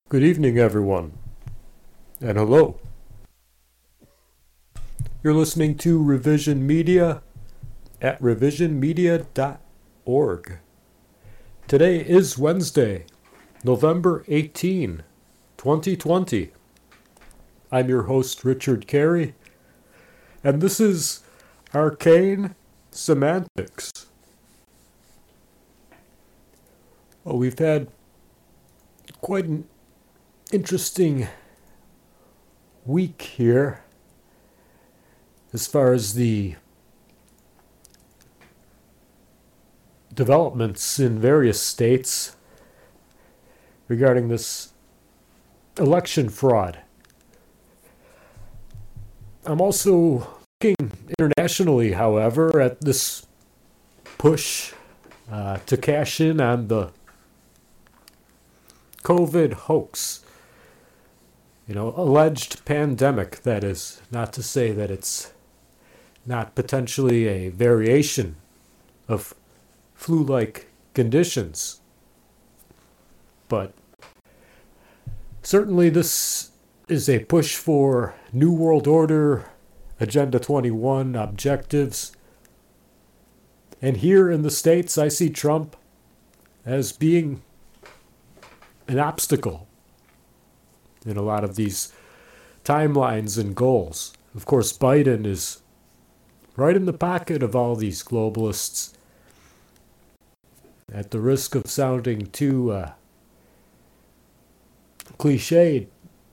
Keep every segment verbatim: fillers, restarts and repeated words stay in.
Good evening, everyone, and hello. You're listening to Revision Media at revision media dot org. Today is Wednesday, November eighteenth, twenty twenty. I'm your host, Richard Carey, and this is Arcane Semantics. Well, we've had quite an interesting week here as far as the developments in various states regarding this election fraud. I'm also looking internationally, however, at this push uh, to cash in on the COVID hoax. You know, alleged pandemic, that is. Not to say that it's not potentially a variation of flu-like conditions. But certainly this is a push for New World Order, Agenda twenty-one objectives. And here in the States, I see Trump as being an obstacle in a lot of these timelines and goals. Of course, Biden is right in the pocket of all these globalists. At the risk of sounding too uh, cliched,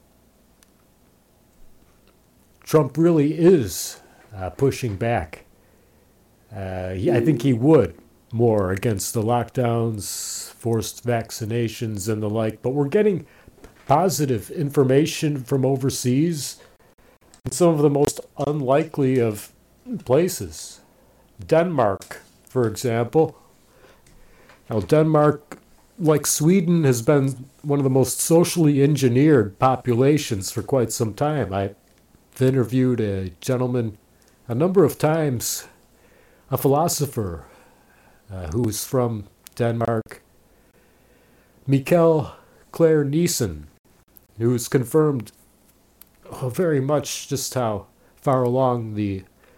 Trump really is uh, pushing back. Uh, he, I think he would more against the lockdowns, forced vaccinations, and the like, but we're getting positive information from overseas in some of the most unlikely of places. Denmark, for example. Now, Denmark, like Sweden, has been one of the most socially engineered populations for quite some time. I've interviewed a gentleman a number of times, a philosopher uh, who's from Denmark, Mikkel Claire Nielsen, who's confirmed oh, very much just how far along the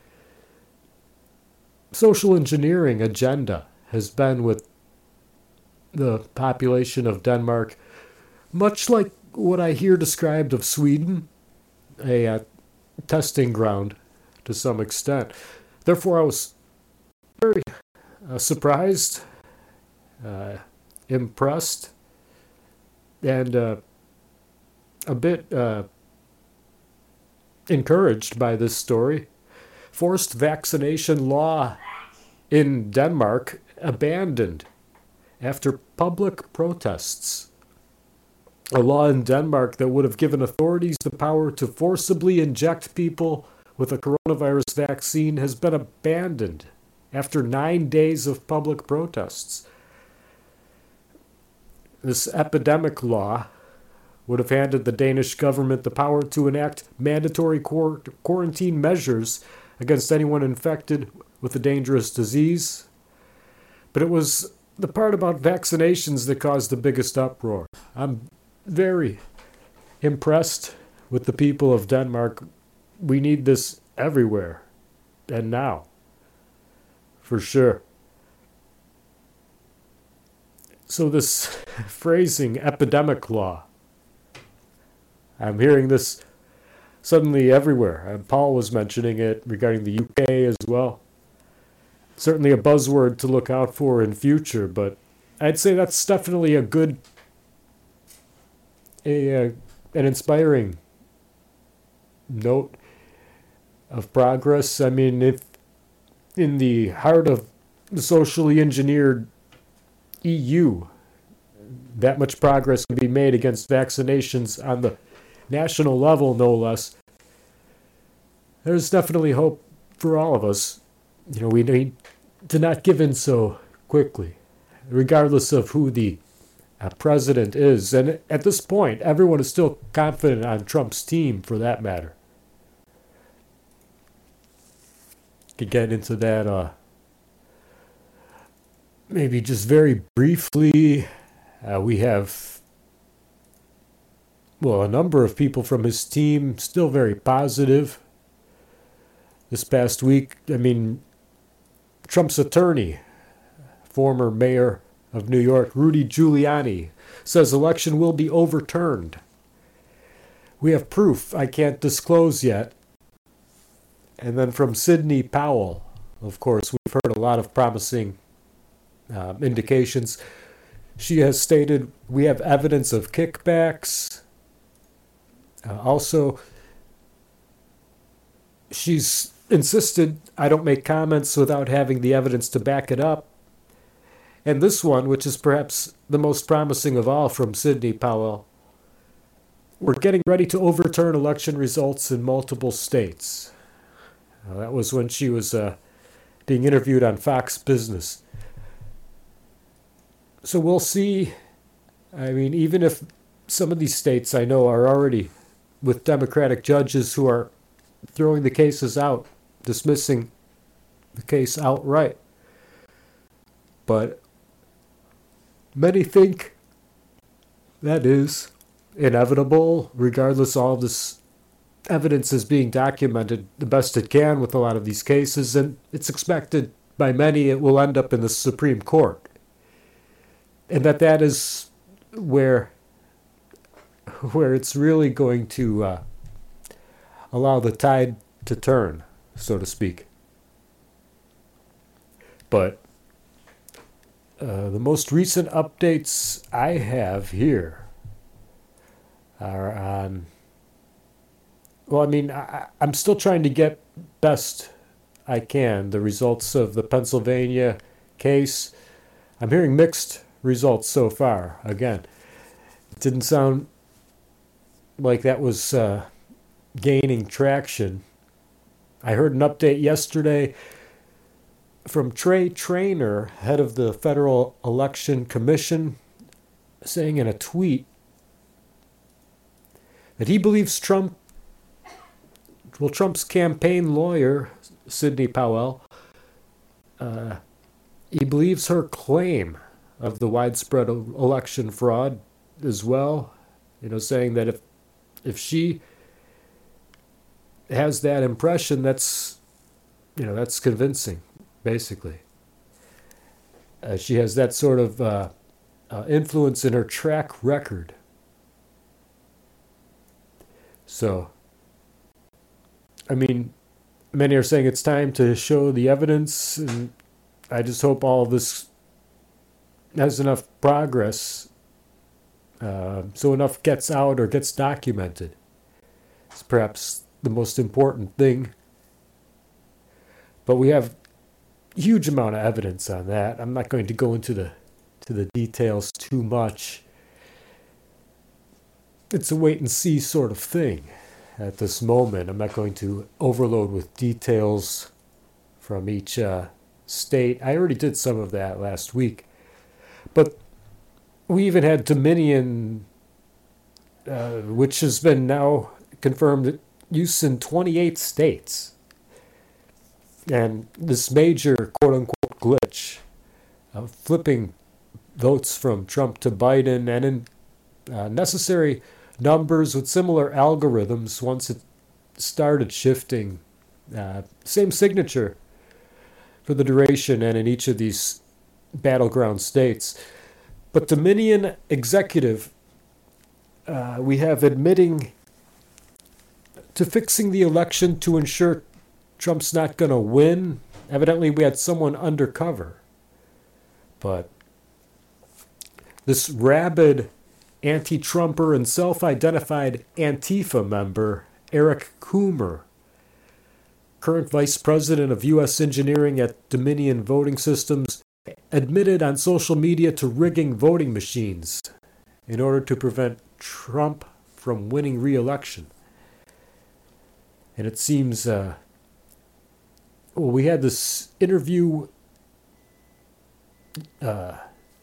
social engineering agenda has been with the population of Denmark, much like what I hear described of Sweden, a uh, testing ground to some extent. Therefore, I was very uh, surprised, uh, impressed, and uh, a bit uh, encouraged by this story. Forced vaccination law in Denmark abandoned after public protests. A law in Denmark that would have given authorities the power to forcibly inject people with a coronavirus vaccine has been abandoned after nine days of public protests. This epidemic law would have handed the Danish government the power to enact mandatory quar- quarantine measures against anyone infected with a dangerous disease. But it was the part about vaccinations that caused the biggest uproar. I'm very impressed with the people of Denmark. We need this everywhere, and now, for sure. So this phrasing, epidemic law, I'm hearing this suddenly everywhere. And Paul was mentioning it regarding the U K as well. Certainly a buzzword to look out for in future, but I'd say that's definitely a good, a, uh, an inspiring note of progress. I mean, if in the heart of the socially engineered E U, that much progress can be made against vaccinations on the national level, no less, there's definitely hope for all of us. You know, we need to not give in so quickly, regardless of who the uh, president is. And at this point, everyone is still confident on Trump's team, for that matter. Could get into that uh, maybe just very briefly. Uh, we have well, a number of people from his team still very positive. This past week, I mean, Trump's attorney, former mayor of New York, Rudy Giuliani, says election will be overturned. We have proof I can't disclose yet. And then from Sidney Powell, of course, we've heard a lot of promising uh, indications. She has stated we have evidence of kickbacks. Uh, also, she's insisted I don't make comments without having the evidence to back it up. And this one, which is perhaps the most promising of all from Sidney Powell, we're getting ready to overturn election results in multiple states. Uh, that was when she was uh, being interviewed on Fox Business. So we'll see. I mean, even if some of these states I know are already with Democratic judges who are throwing the cases out, dismissing the case outright. But many think that is inevitable, regardless. All of this evidence is being documented the best it can with a lot of these cases, and it's expected by many it will end up in the Supreme Court. And that that is where where it's really going to uh, allow the tide to turn, so to speak. But uh, the most recent updates I have here are on, well, I mean, I, I'm still trying to get best I can the results of the Pennsylvania case. I'm hearing mixed results so far. Again, it didn't sound like that was uh, gaining traction. I heard an update yesterday from Trey Traynor, head of the Federal Election Commission, saying in a tweet that he believes Trump, well, Trump's campaign lawyer, Sidney Powell, uh, he believes her claim of the widespread election fraud as well, you know, saying that if if she has that impression, that's, you know, that's convincing, basically. Uh, she has that sort of uh, uh, influence in her track record. So, I mean, many are saying it's time to show the evidence, and I just hope all of this has enough progress, uh, so enough gets out or gets documented. It's perhaps the most important thing. But we have a huge amount of evidence on that. I'm not going to go into the to the details too much. It's a wait and see sort of thing at this moment. I'm not going to overload with details from each uh, state. I already did some of that last week. But we even had Dominion, uh, which has been now confirmed use in twenty-eight states. And this major quote-unquote glitch, uh, flipping votes from Trump to Biden, and in uh, necessary numbers with similar algorithms once it started shifting. Uh, same signature for the duration and in each of these battleground states. But Dominion executive, uh, we have admitting to fixing the election to ensure Trump's not going to win. Evidently, we had someone undercover. But this rabid anti-Trumper and self-identified Antifa member, Eric Coomer, current vice president of U S engineering at Dominion Voting Systems, admitted on social media to rigging voting machines in order to prevent Trump from winning re-election. And it seems, uh, well, we had this interview, uh,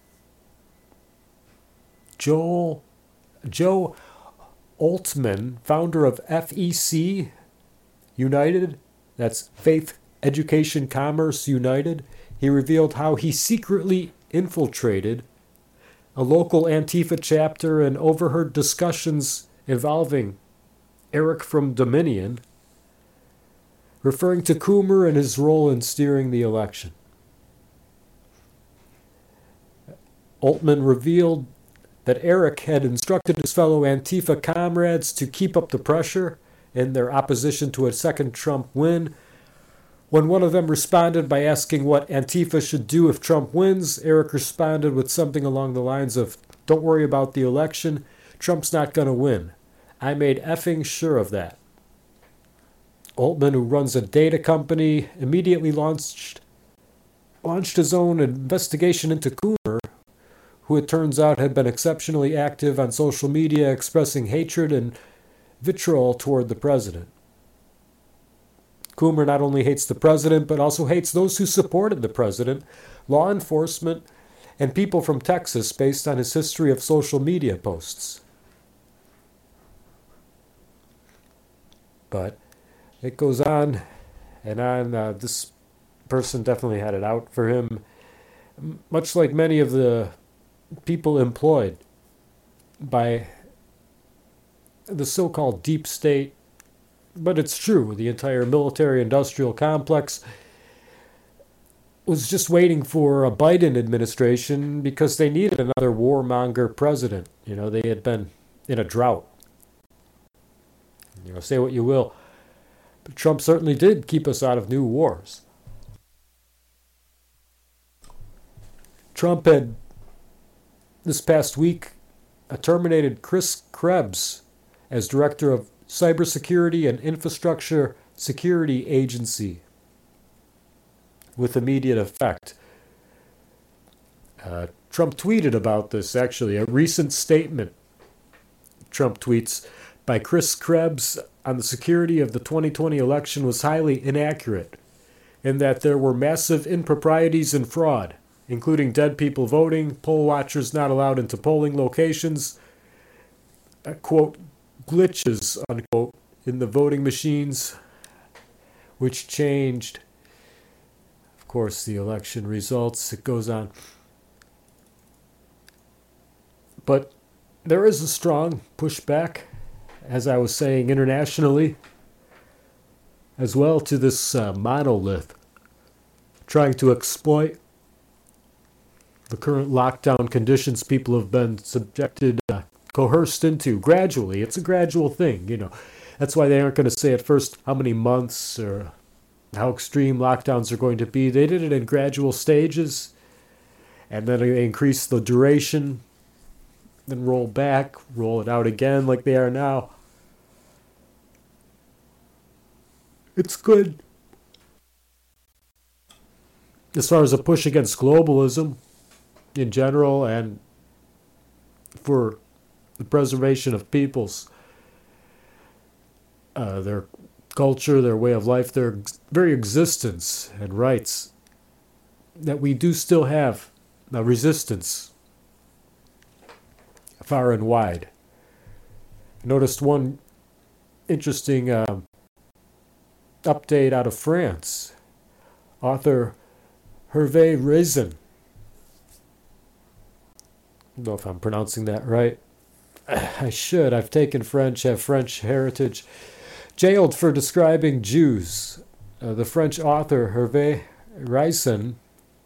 Joel, Joe Altman, founder of F E C United, that's Faith, Education, Commerce United. He revealed how he secretly infiltrated a local Antifa chapter and overheard discussions involving Eric from Dominion, referring to Coomer and his role in steering the election. Oltmann revealed that Eric had instructed his fellow Antifa comrades to keep up the pressure in their opposition to a second Trump win. When one of them responded by asking what Antifa should do if Trump wins, Eric responded with something along the lines of, "Don't worry about the election. Trump's not going to win. I made effing sure of that." Oltmann, who runs a data company, immediately launched launched his own investigation into Coomer, who it turns out had been exceptionally active on social media expressing hatred and vitriol toward the president. Coomer not only hates the president, but also hates those who supported the president, law enforcement, and people from Texas based on his history of social media posts. But it goes on and on. Uh, this person definitely had it out for him, much like many of the people employed by the so-called deep state. But it's true, the entire military-industrial complex was just waiting for a Biden administration because they needed another warmonger president. You know, they had been in a drought. You know, say what you will, but Trump certainly did keep us out of new wars. Trump had, this past week, uh, terminated Chris Krebs as director of Cybersecurity and Infrastructure Security Agency with immediate effect. Uh, Trump tweeted about this, actually. A recent statement, Trump tweets, by Chris Krebs on the security of the twenty twenty election was highly inaccurate, in that there were massive improprieties and fraud, including dead people voting, poll watchers not allowed into polling locations, uh, quote, glitches, unquote, in the voting machines, which changed, of course, the election results. It goes on. But there is a strong pushback, as I was saying, internationally, as well, to this uh, monolith trying to exploit the current lockdown conditions people have been subjected uh, coerced into gradually. It's a gradual thing, you know. That's why they aren't going to say at first how many months or how extreme lockdowns are going to be. They did it in gradual stages, and then they increase the duration, then roll back, roll it out again like they are now. It's good. As far as a push against globalism in general and for the preservation of people's, uh, their culture, their way of life, their very existence and rights, that we do still have a resistance far and wide. I noticed one interesting uh, update out of France. Author Hervé Rizin, I don't know if I'm pronouncing that right. I should. I've taken French, have French heritage. Jailed for describing Jews. Uh, the French author Hervé Rizin,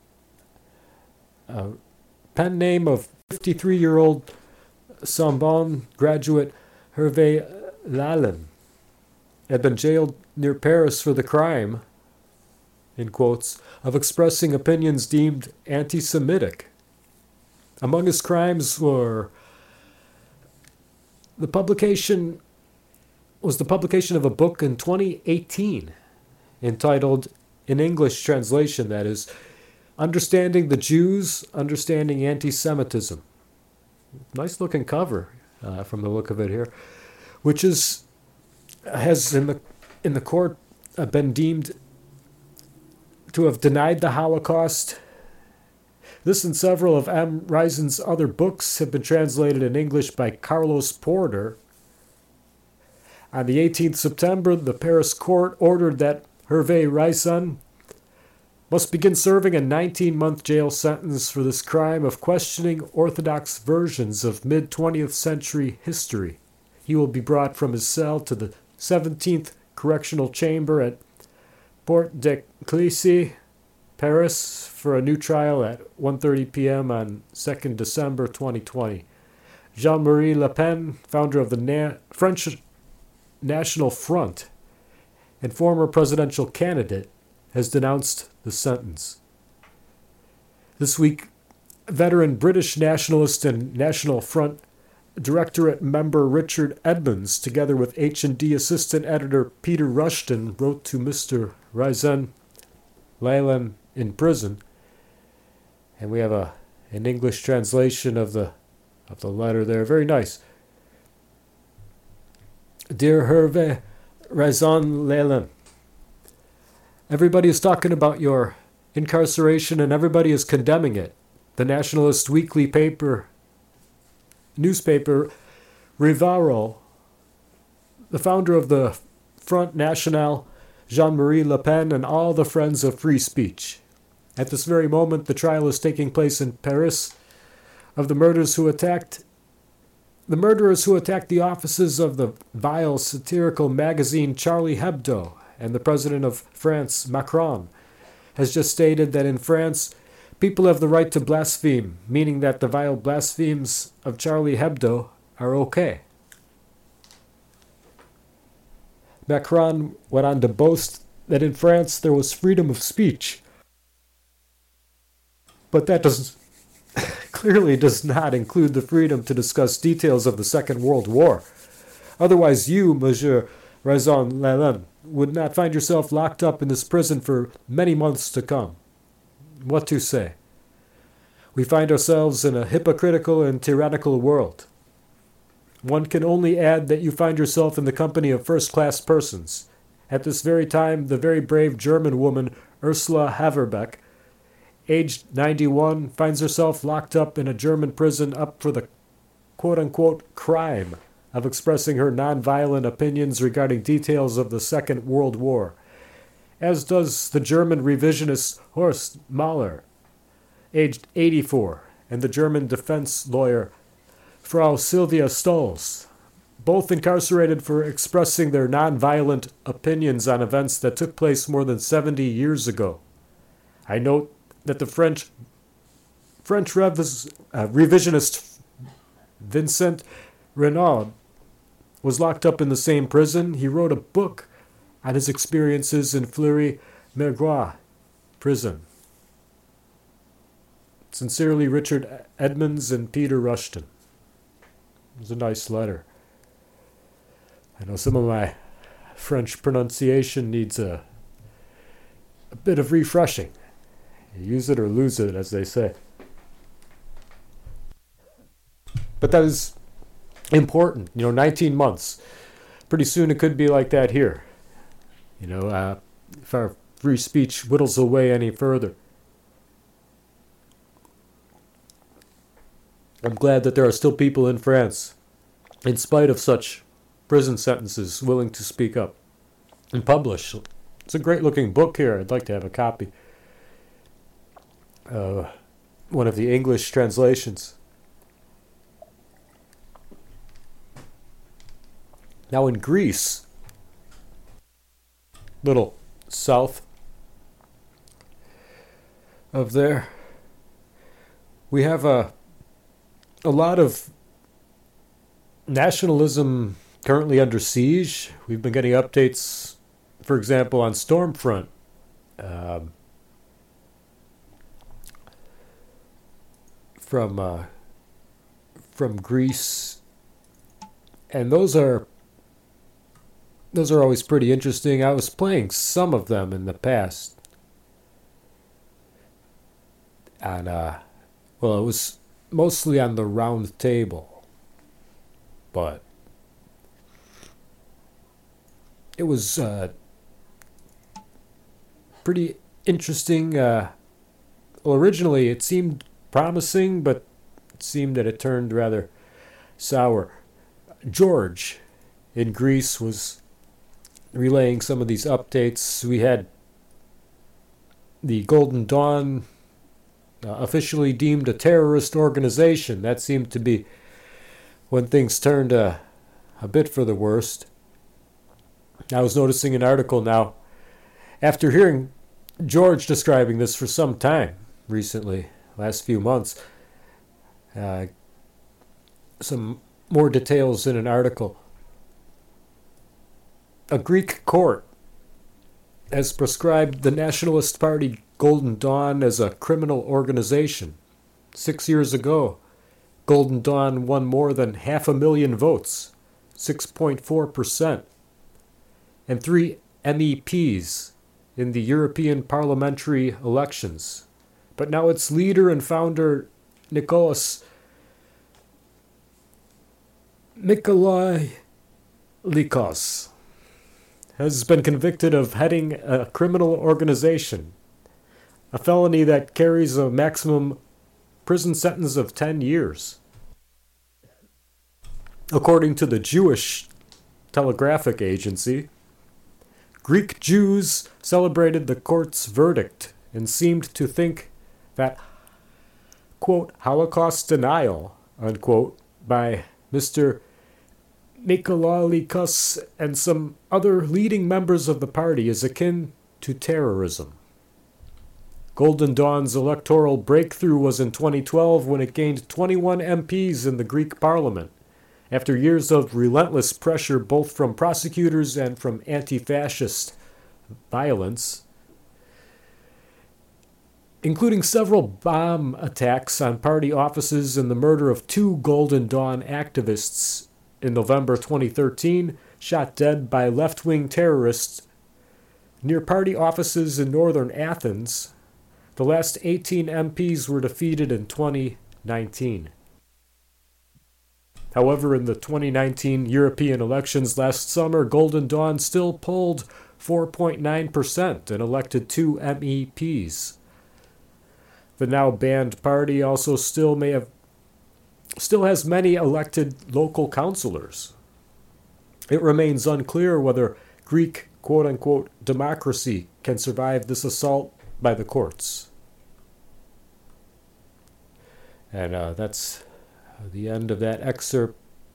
uh, pen name of fifty-three-year-old Sorbonne graduate Hervé Lalin, had been jailed near Paris for the crime, in quotes, of expressing opinions deemed anti-Semitic. Among his crimes were the publication was the publication of a book in twenty eighteen entitled, in English translation that is, Understanding the Jews, Understanding Anti-Semitism. Nice looking cover uh, from the look of it here, which is has in the in the court uh, been deemed to have denied the Holocaust. This and several of M. Rizin's other books have been translated in English by Carlos Porter. On the eighteenth of September, the Paris court ordered that Hervé Rizin must begin serving a nineteen-month jail sentence for this crime of questioning Orthodox versions of mid-twentieth century history. He will be brought from his cell to the seventeenth Correctional Chamber at Porte de Clichy, Paris, for a new trial at one thirty p.m. on second December twenty twenty. Jean-Marie Le Pen, founder of the Na- French National Front and former presidential candidate, has denounced the sentence. This week, veteran British nationalist and National Front Directorate member Richard Edmonds, together with H and D assistant editor Peter Rushton, wrote to Mister Raisin Lalem in prison. And we have a an English translation of the of the letter there. Very nice. Dear Hervé Raisin Lalem, everybody is talking about your incarceration and everybody is condemning it. The nationalist weekly paper, newspaper, Rivaro, the founder of the Front National, Jean-Marie Le Pen, and all the friends of free speech. At this very moment, the trial is taking place in Paris of the murderers who attacked the murderers who attacked the offices of the vile satirical magazine Charlie Hebdo, and the president of France, Macron, has just stated that in France, people have the right to blaspheme, meaning that the vile blasphemes of Charlie Hebdo are okay. Macron went on to boast that in France there was freedom of speech. But that does clearly does not include the freedom to discuss details of the Second World War. Otherwise you, Monsieur Raisin Lalem, would not find yourself locked up in this prison for many months to come. What to say? We find ourselves in a hypocritical and tyrannical world. One can only add that you find yourself in the company of first-class persons. At this very time, the very brave German woman Ursula Haverbeck, aged ninety-one, finds herself locked up in a German prison up for the quote-unquote crime of expressing her non-violent opinions regarding details of the Second World War, as does the German revisionist Horst Mahler, aged eighty-four, and the German defense lawyer Frau Sylvia Stolz, both incarcerated for expressing their non-violent opinions on events that took place more than seventy years ago. I note that the French French revis, uh, revisionist Vincent Renaud was locked up in the same prison. He wrote a book on his experiences in Fleury-Mérogis prison. Sincerely, Richard Edmonds and Peter Rushton. It was a nice letter. I know some of my French pronunciation needs a, a bit of refreshing. You use it or lose it, as they say. But that is important. You know, nineteen months. Pretty soon it could be like that here. You know, uh, if our free speech whittles away any further. I'm glad that there are still people in France, in spite of such prison sentences, willing to speak up and publish. It's a great looking book here. I'd like to have a copy. Uh, one of the English translations. Now in Greece, little south of there, we have a a lot of nationalism currently under siege. We've been getting updates, for example, on Stormfront. Um, from uh, from Greece, and those are those are always pretty interesting. I was playing some of them in the past, and uh, well, it was mostly on the round table, but it was uh, pretty interesting. Uh, well, originally it seemed promising, but it seemed that it turned rather sour. George in Greece was relaying some of these updates. We had the Golden Dawn uh, officially deemed a terrorist organization. That seemed to be when things turned uh, a bit for the worst. I was noticing an article now, after hearing George describing this for some time recently, last few months, uh, some more details in an article. A Greek court has proscribed the Nationalist Party Golden Dawn as a criminal organization. Six years ago, Golden Dawn won more than half a million votes, six point four percent, and three M E Ps in the European parliamentary elections. But now its leader and founder, Nikolaos Mikolailikos, has been convicted of heading a criminal organization, a felony that carries a maximum prison sentence of ten years. According to the Jewish Telegraphic Agency, Greek Jews celebrated the court's verdict and seemed to think that, quote, Holocaust denial, unquote, by Mister Mikolailikos and some other leading members of the party is akin to terrorism. Golden Dawn's electoral breakthrough was in twenty twelve when it gained twenty-one M Ps in the Greek parliament, after years of relentless pressure both from prosecutors and from anti-fascist violence, including several bomb attacks on party offices and the murder of two Golden Dawn activists in November twenty thirteen, shot dead by left-wing terrorists near party offices in northern Athens. The last eighteen M Ps were defeated in twenty nineteen. However, in the twenty nineteen European elections last summer, Golden Dawn still polled four point nine percent and elected two M E Ps. The now banned party also still may have still has many elected local councillors. It remains unclear whether Greek quote-unquote democracy can survive this assault by the courts. And uh, that's the end of that excerpt.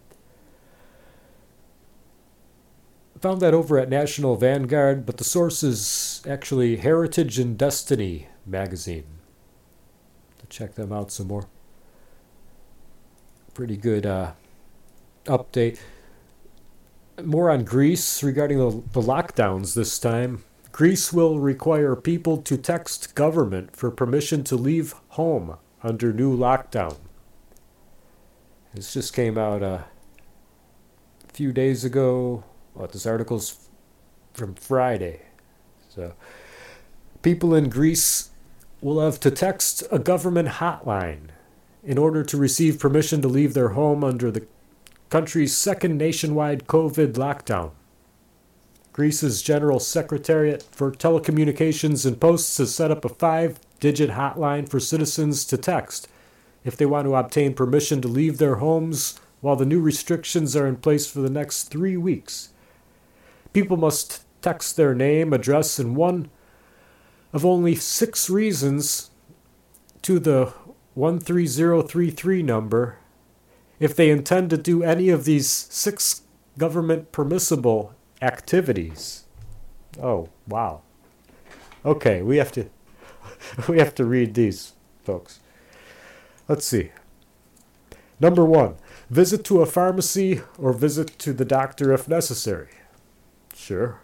Found that over at National Vanguard, but the source is actually Heritage and Destiny magazine. To check them out some more. Pretty good uh, update. More on Greece regarding the, the lockdowns this time. Greece will require people to text government for permission to leave home under new lockdown. This just came out uh, a few days ago. Well, this article's from Friday. So, people in Greece will have to text a government hotline in order to receive permission to leave their home under the country's second nationwide COVID lockdown. Greece's General Secretariat for Telecommunications and Posts has set up a five-digit hotline for citizens to text if they want to obtain permission to leave their homes while the new restrictions are in place for the next three weeks. People must text their name, address, and one of only six reasons to the one three zero three three number if they intend to do any of these six government permissible activities. Oh, wow. Okay, we have to we have to read these, folks. Let's see. Number one, visit to a pharmacy or visit to the doctor if necessary. Sure.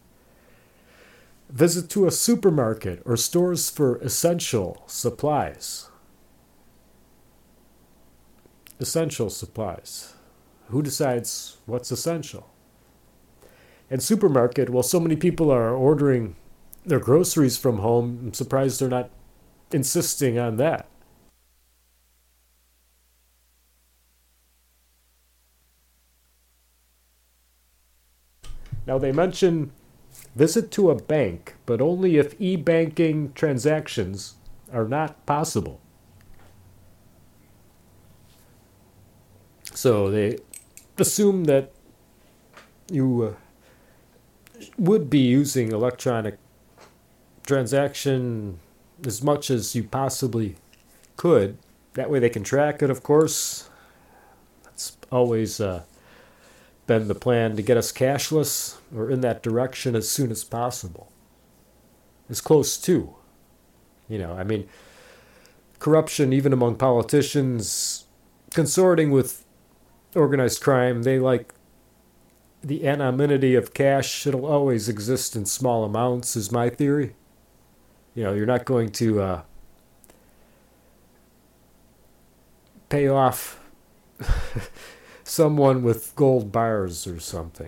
Visit to a supermarket or stores for essential supplies. Essential supplies. Who decides what's essential? And supermarket, well, so many people are ordering their groceries from home. I'm surprised they're not insisting on that. Now, they mention visit to a bank, but only if e-banking transactions are not possible. So they assume that you uh, would be using electronic transaction as much as you possibly could. That way they can track it, of course. That's always uh, been the plan to get us cashless or in that direction as soon as possible. As close to. You know, I mean, corruption even among politicians, consorting with organized crime, they like the anonymity of cash. It'll always exist in small amounts, is my theory. You know, you're not going to uh, pay off someone with gold bars or something.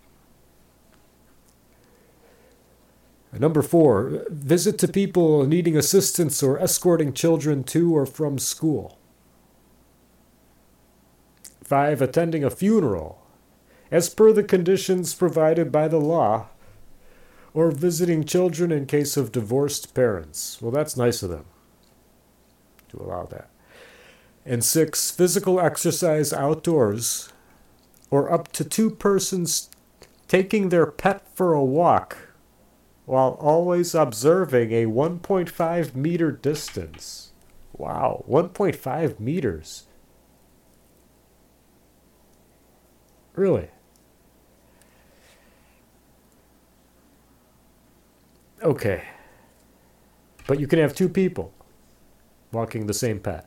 Number four, visit to people needing assistance or escorting children to or from school. Five, attending a funeral, as per the conditions provided by the law, or visiting children in case of divorced parents. Well, that's nice of them to allow that. And six, physical exercise outdoors, or up to two persons taking their pet for a walk, while always observing a one point five meter distance. Wow, one point five meters. Really? Okay. But you can have two people walking the same pet.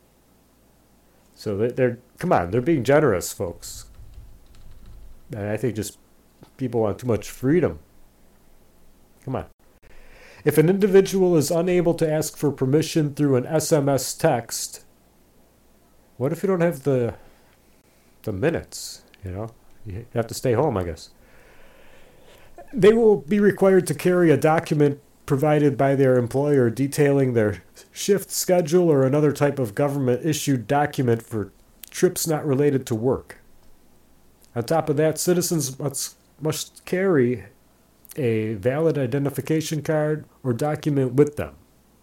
So they're, they're come on, they're being generous, folks. And I think just people want too much freedom. Come on. If an individual is unable to ask for permission through an S M S text, what if you don't have the the minutes, you know? You have to stay home, I guess. They will be required to carry a document provided by their employer detailing their shift schedule or another type of government-issued document for trips not related to work. On top of that, citizens must, must carry a valid identification card or document with them.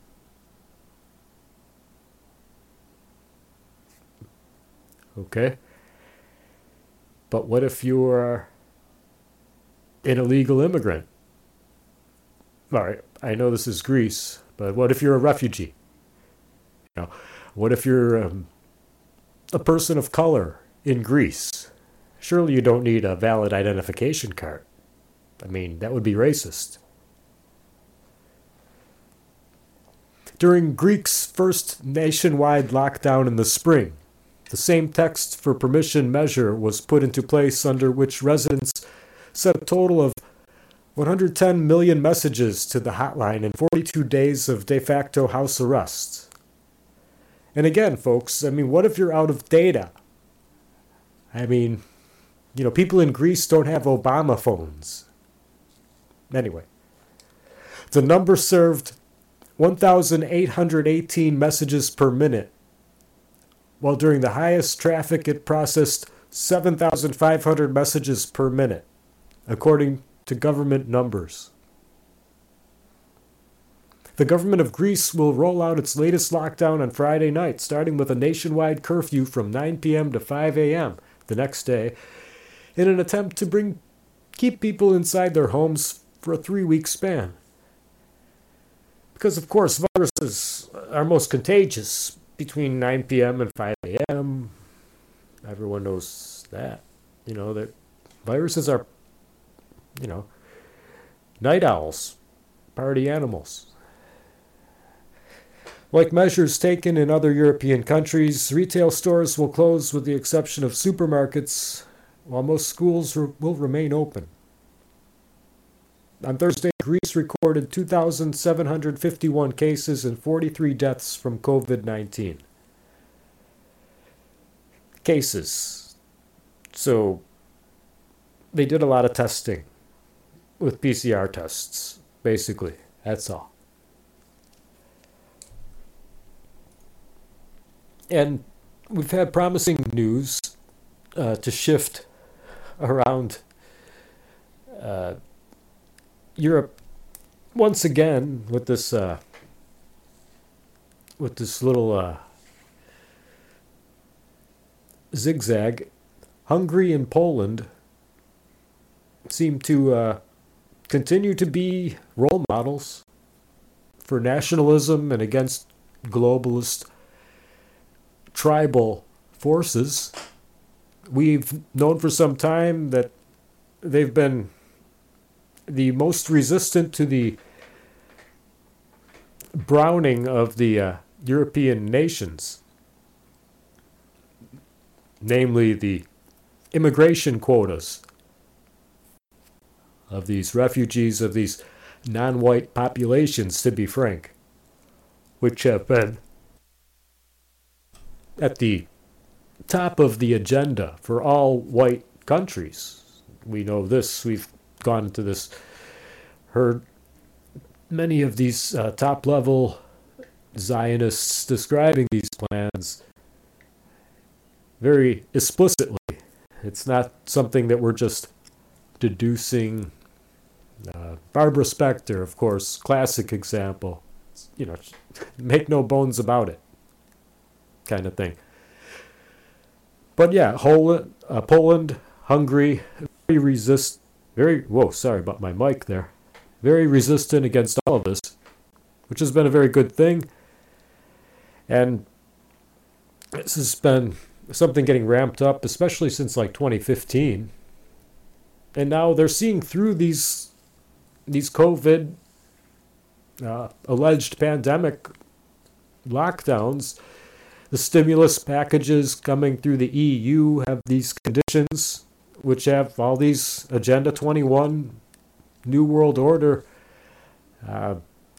Okay? But what if you're an illegal immigrant? All right, I know this is Greece, but what if you're a refugee? You know, what if you're um, a person of color in Greece? Surely you don't need a valid identification card. I mean, that would be racist. During Greece's first nationwide lockdown in the spring, the same text for permission measure was put into place under which residents sent a total of one hundred ten million messages to the hotline in forty-two days of de facto house arrest. And again, folks, I mean, what if you're out of data? I mean, you know, people in Greece don't have Obama phones. Anyway, the number served one thousand eight hundred eighteen messages per minute, while during the highest traffic it processed seven thousand five hundred messages per minute, according to government numbers. The government of Greece will roll out its latest lockdown on Friday night, starting with a nationwide curfew from nine p.m. to five a.m. the next day, in an attempt to bring keep people inside their homes for a three-week span. Because, of course, viruses are most contagious between nine p.m. and five a.m. Everyone knows that. You know, that viruses are, you know, night owls, party animals. Like measures taken in other European countries, retail stores will close with the exception of supermarkets, while most schools re- will remain open. On Thursday, Greece recorded two thousand seven hundred fifty-one cases and forty-three deaths from covid nineteen. Cases. So, they did a lot of testing with P C R tests, basically. That's all. And we've had promising news uh, to shift around uh, Europe once again with this uh, with this little uh, zigzag. Hungary and Poland seem to uh, continue to be role models for nationalism and against globalist tribal forces. we've known for some time that they've been the most resistant to the browning of the uh, European nations, namely the immigration quotas of these refugees, of these non-white populations, to be frank, which have been at the top of the agenda for all white countries. We know this. We've gone into this, heard many of these uh, top-level Zionists describing these plans very explicitly. It's not something that we're just deducing. Uh, Barbara Specter, of course, classic example. You know, make no bones about it, kind of thing. But yeah, Hol- uh, Poland, Hungary, very resist, very. Whoa, sorry about my mic there. Very resistant against all of this, which has been a very good thing. And this has been something getting ramped up, especially since like twenty fifteen. And now they're seeing through these these COVID uh, alleged pandemic lockdowns. The stimulus packages coming through the E U have these conditions, which have all these Agenda twenty-one, New World Order uh,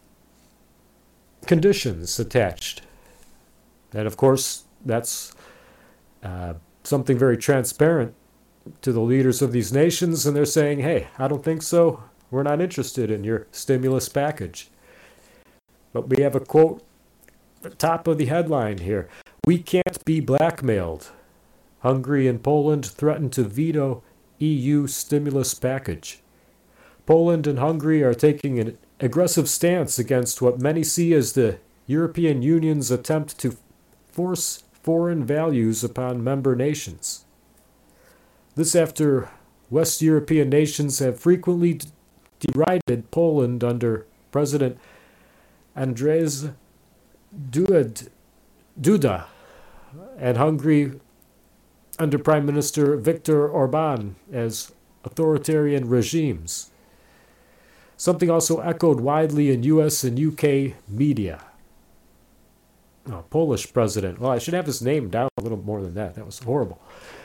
conditions attached. And of course, that's uh, something very transparent to the leaders of these nations, and they're saying, hey, I don't think so. We're not interested in your stimulus package. But we have a quote at the top of the headline here. We can't be blackmailed. Hungary and Poland threaten to veto E U stimulus package. Poland and Hungary are taking an aggressive stance against what many see as the European Union's attempt to force foreign values upon member nations. This after West European nations have frequently d- derided Poland under President Andrzej Duda and Hungary under Prime Minister Viktor Orban as authoritarian regimes. Something also echoed widely in U S and U K media. Oh, Polish president. Well, I should have his name down a little more than that. That was horrible.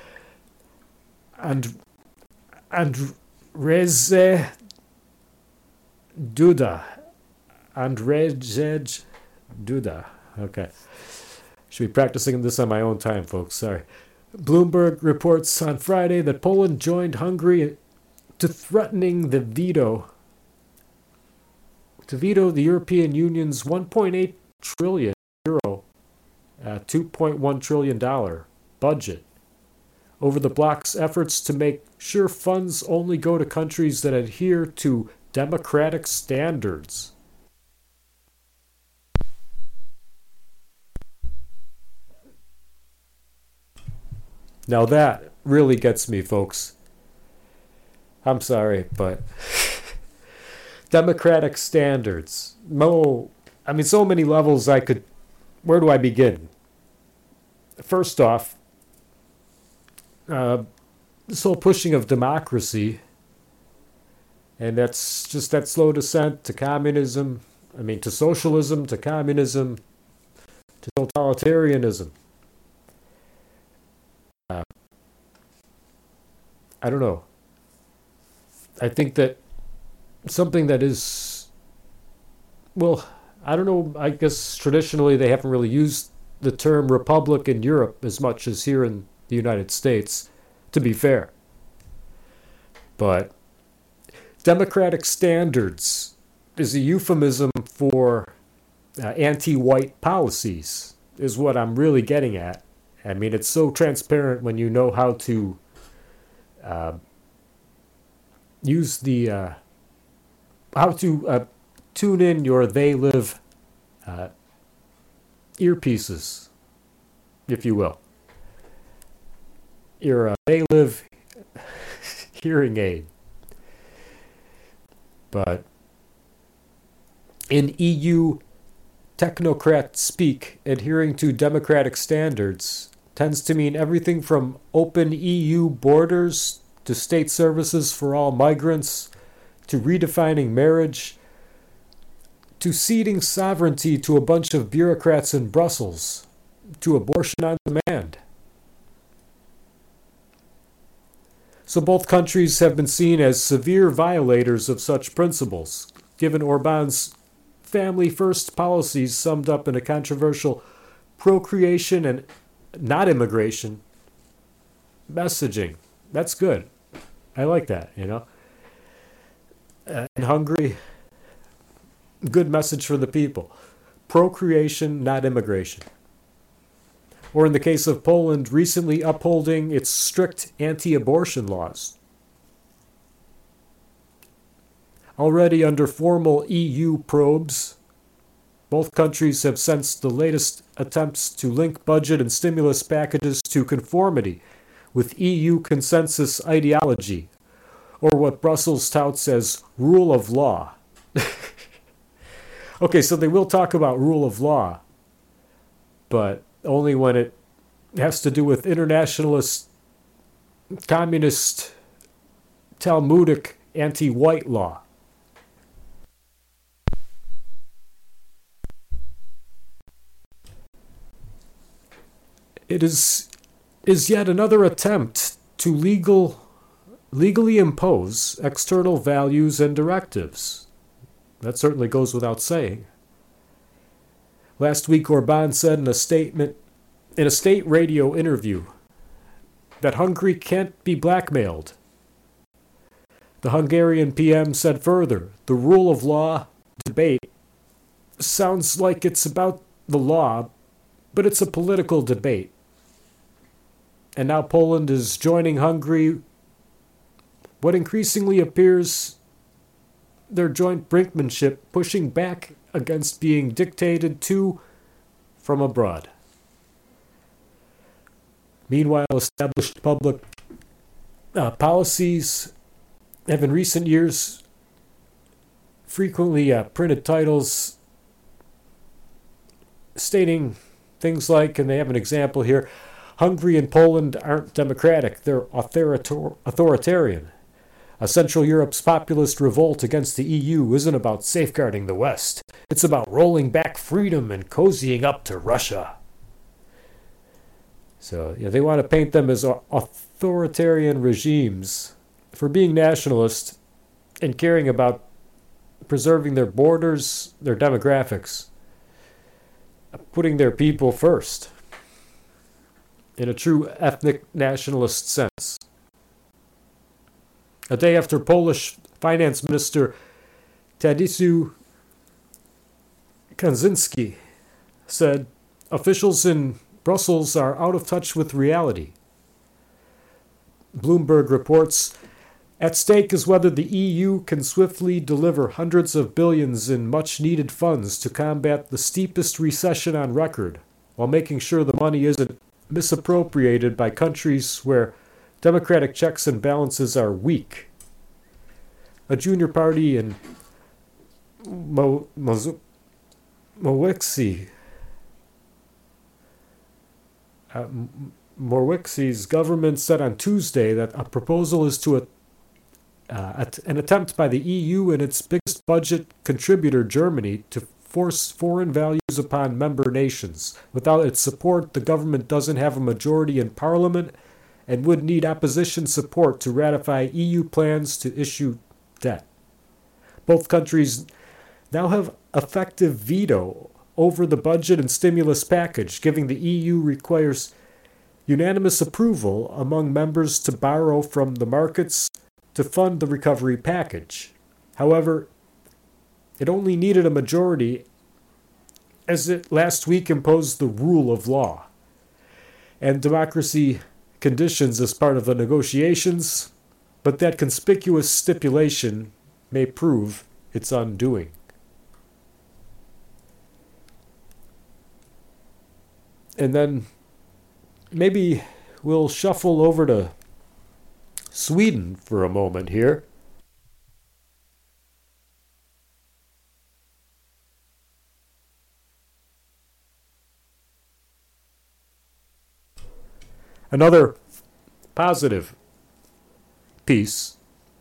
And Andrzej Duda. Andrzej Duda. Okay. Should be practicing this on my own time, folks. Sorry. Bloomberg reports on Friday that Poland joined Hungary to threatening the veto to veto the European Union's one point eight trillion euro, uh, two point one trillion dollar budget over the bloc's efforts to make sure funds only go to countries that adhere to democratic standards. Now that really gets me, folks. I'm sorry, but democratic standards. No, I mean, so many levels I could. Where do I begin? First off, uh, this whole pushing of democracy, and that's just that slow descent to communism. I mean, to socialism, to communism, to totalitarianism. Uh, I don't know. I think that something that is, well, I don't know, I guess traditionally they haven't really used the term republic in Europe as much as here in the United States, to be fair. But democratic standards is a euphemism for uh, anti-white policies, is what I'm really getting at. I mean, it's so transparent when you know how to uh, use the, uh, how to uh, tune in your They Live uh, earpieces, if you will. Your uh, They Live hearing aid. But in E U technocrat speak, adhering to democratic standards tends to mean everything from open E U borders to state services for all migrants to redefining marriage to ceding sovereignty to a bunch of bureaucrats in Brussels to abortion on demand. So both countries have been seen as severe violators of such principles, given Orban's family-first policies summed up in a controversial procreation and not immigration messaging. That's good. I like that, you know. Uh, in Hungary, good message for the people. Procreation, not immigration. Or in the case of Poland, recently upholding its strict anti-abortion laws. Already under formal E U probes, both countries have sensed the latest attempts to link budget and stimulus packages to conformity with E U consensus ideology, or what Brussels touts as rule of law. Okay, so they will talk about rule of law, but only when it has to do with internationalist, communist, Talmudic, anti-white law. It is is yet another attempt to legal legally impose external values and directives. That certainly goes without saying. Last week, Orban said in a statement, in a state radio interview, that Hungary can't be blackmailed. The Hungarian P M said further, the rule of law debate sounds like it's about the law, but it's a political debate. And now Poland is joining Hungary, what increasingly appears their joint brinkmanship pushing back against being dictated to from abroad. Meanwhile, established public uh, policies have in recent years frequently uh, printed titles stating things like, and they have an example here, Hungary and Poland aren't democratic, they're authoritor- authoritarian. A Central Europe's populist revolt against the E U isn't about safeguarding the West. It's about rolling back freedom and cozying up to Russia. So yeah, they want to paint them as authoritarian regimes for being nationalist and caring about preserving their borders, their demographics, putting their people first in a true ethnic nationalist sense. A day after Polish Finance Minister Tadeusz Kaczynski said, officials in Brussels are out of touch with reality. Bloomberg reports, at stake is whether the E U can swiftly deliver hundreds of billions in much-needed funds to combat the steepest recession on record, while making sure the money isn't misappropriated by countries where democratic checks and balances are weak. A junior party in Mo- Mo- Mowiecki, uh, Mowiecki's government said on Tuesday that a proposal is to a, uh, at, an attempt by the E U and its biggest budget contributor, Germany, to force foreign values upon member nations. Without its support, the government doesn't have a majority in parliament and would need opposition support to ratify E U plans to issue debt. Both countries now have effective veto over the budget and stimulus package, giving the E U requires unanimous approval among members to borrow from the markets to fund the recovery package. However, it only needed a majority as it last week imposed the rule of law and democracy conditions as part of the negotiations, but that conspicuous stipulation may prove its undoing. And then maybe we'll shuffle over to Sweden for a moment here. Another positive piece,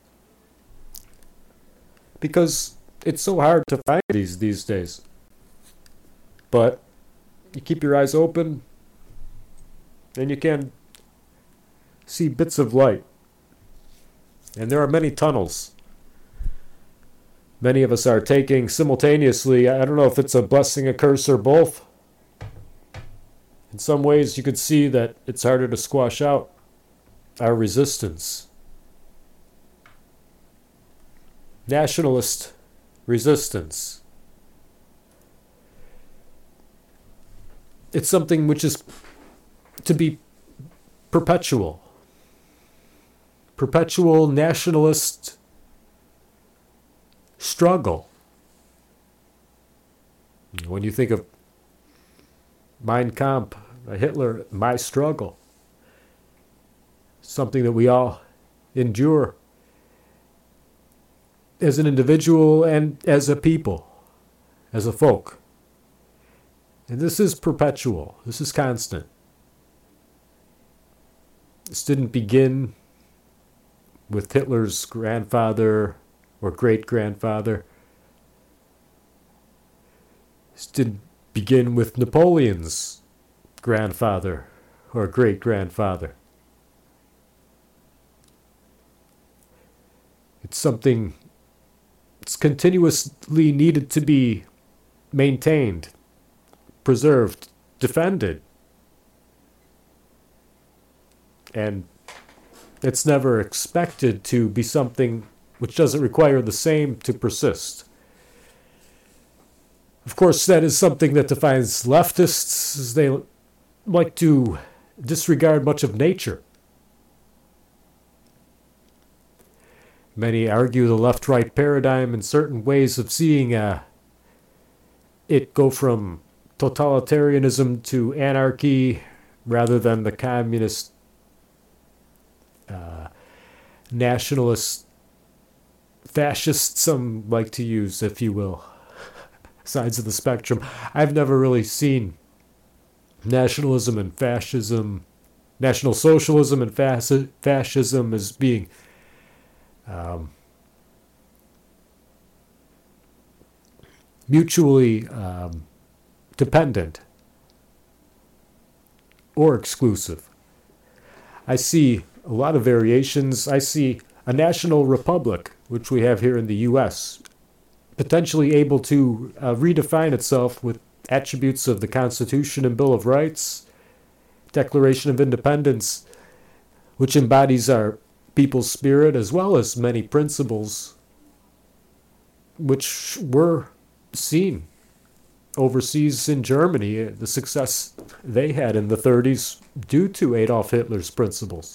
because it's so hard to find these these days. But you keep your eyes open, and you can see bits of light. And there are many tunnels. Many of us are taking simultaneously. I don't know if it's a blessing, a curse, or both. In some ways, you could see that it's harder to squash out our resistance. Nationalist resistance. It's something which is to be perpetual. Perpetual nationalist struggle. When you think of Mein Kampf, Hitler, my struggle, something that we all endure as an individual and as a people, as a folk. And this is perpetual. This is constant. This didn't begin with Hitler's grandfather or great-grandfather. This didn't begin with Napoleon's grandfather or great-grandfather. It's something that's continuously needed to be maintained, preserved, defended. And it's never expected to be something which doesn't require the same to persist. Of course, that is something that defines leftists, as they like to disregard much of nature. Many argue the left-right paradigm in certain ways of seeing uh, it go from totalitarianism to anarchy rather than the communist, uh, nationalist, fascist, some like to use, if you will, sides of the spectrum. I've never really seen nationalism and fascism, National Socialism and fasc- fascism as being um, mutually um, dependent or exclusive. I see a lot of variations. I see a national republic, which we have here in the U S, potentially able to uh, redefine itself with attributes of the Constitution and Bill of Rights, Declaration of Independence, which embodies our people's spirit as well as many principles which were seen overseas in Germany, the success they had in the thirties due to Adolf Hitler's principles.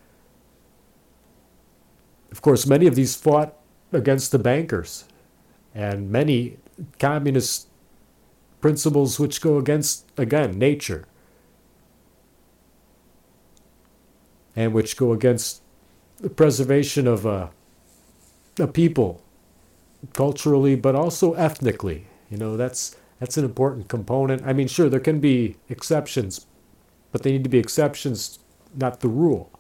Of course, many of these fought against the bankers, and many communist principles which go against, again, nature, and which go against the preservation of a, a people culturally, but also ethnically. You know, that's that's an important component. I mean, sure, there can be exceptions, but they need to be exceptions, not the rule.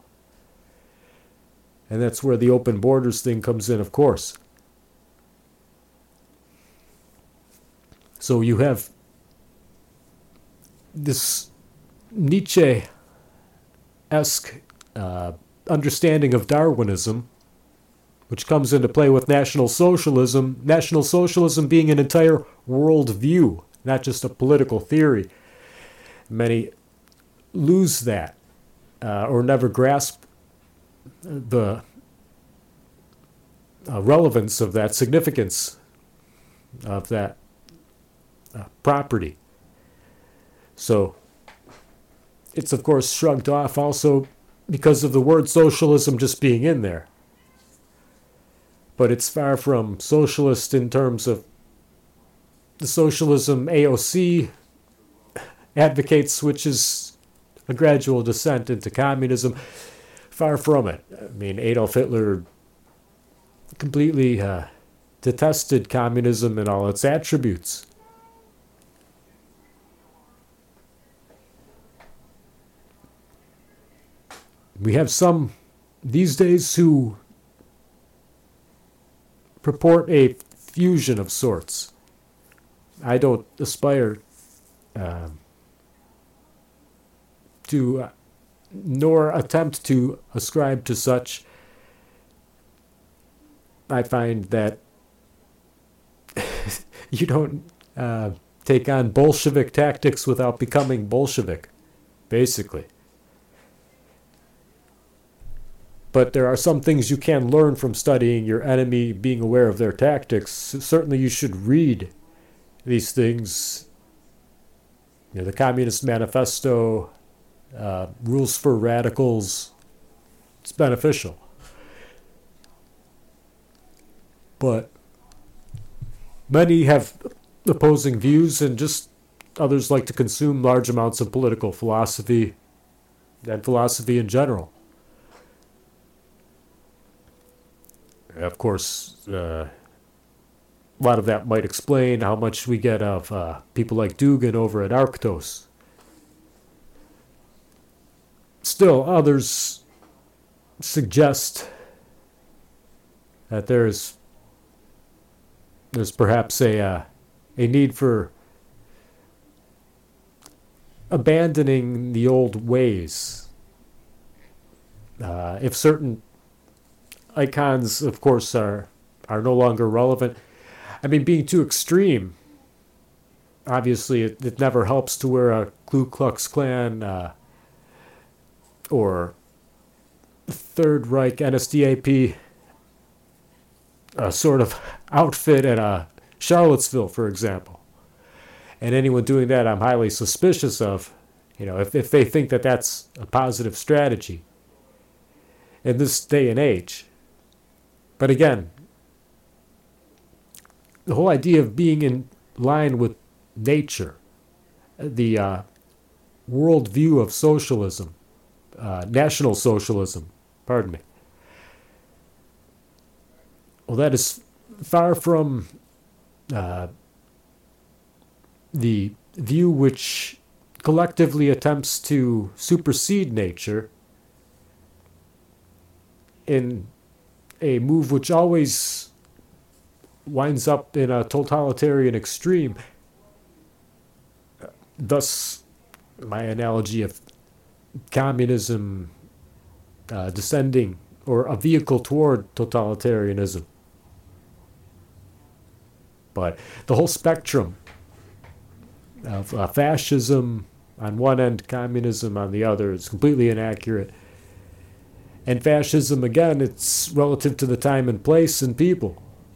And that's where the open borders thing comes in, of course. So you have this Nietzsche-esque uh, understanding of Darwinism, which comes into play with National Socialism. National Socialism being an entire world view, not just a political theory. Many lose that uh, or never grasp the uh, relevance of that, significance of that uh, property. So it's, of course, shrugged off also because of the word socialism just being in there. But it's far from socialist in terms of the socialism A O C advocates, which is a gradual descent into communism. Far from it. I mean, Adolf Hitler completely uh, detested communism and all its attributes. We have some these days who purport a fusion of sorts. I don't aspire uh, to, uh, nor attempt to ascribe to such. I find that you don't uh, take on Bolshevik tactics without becoming Bolshevik, basically. But there are some things you can learn from studying your enemy, being aware of their tactics. Certainly you should read these things. You know, the Communist Manifesto, uh, Rules for Radicals. It's beneficial. But many have opposing views, and just others like to consume large amounts of political philosophy and philosophy in general. Of course, uh, a lot of that might explain how much we get of uh, people like Dugin over at Arctos. Still, others suggest that there's there's perhaps a uh, a need for abandoning the old ways. Uh, if certain icons, of course, are are no longer relevant. I mean, being too extreme, obviously, it, it never helps to wear a Ku Klux Klan uh, or Third Reich N S D A P uh, sort of outfit at uh, Charlottesville, for example. And anyone doing that, I'm highly suspicious of. You know, if if they think that that's a positive strategy in this day and age. But again, the whole idea of being in line with nature, the uh, worldview of socialism, uh, National Socialism, pardon me, well, that is far from uh, the view which collectively attempts to supersede nature in a move which always winds up in a totalitarian extreme. Thus, my analogy of communism uh, descending, or a vehicle toward totalitarianism. But the whole spectrum of uh, fascism on one end, communism on the other is completely inaccurate. And fascism, again, it's relative to the time and place and people.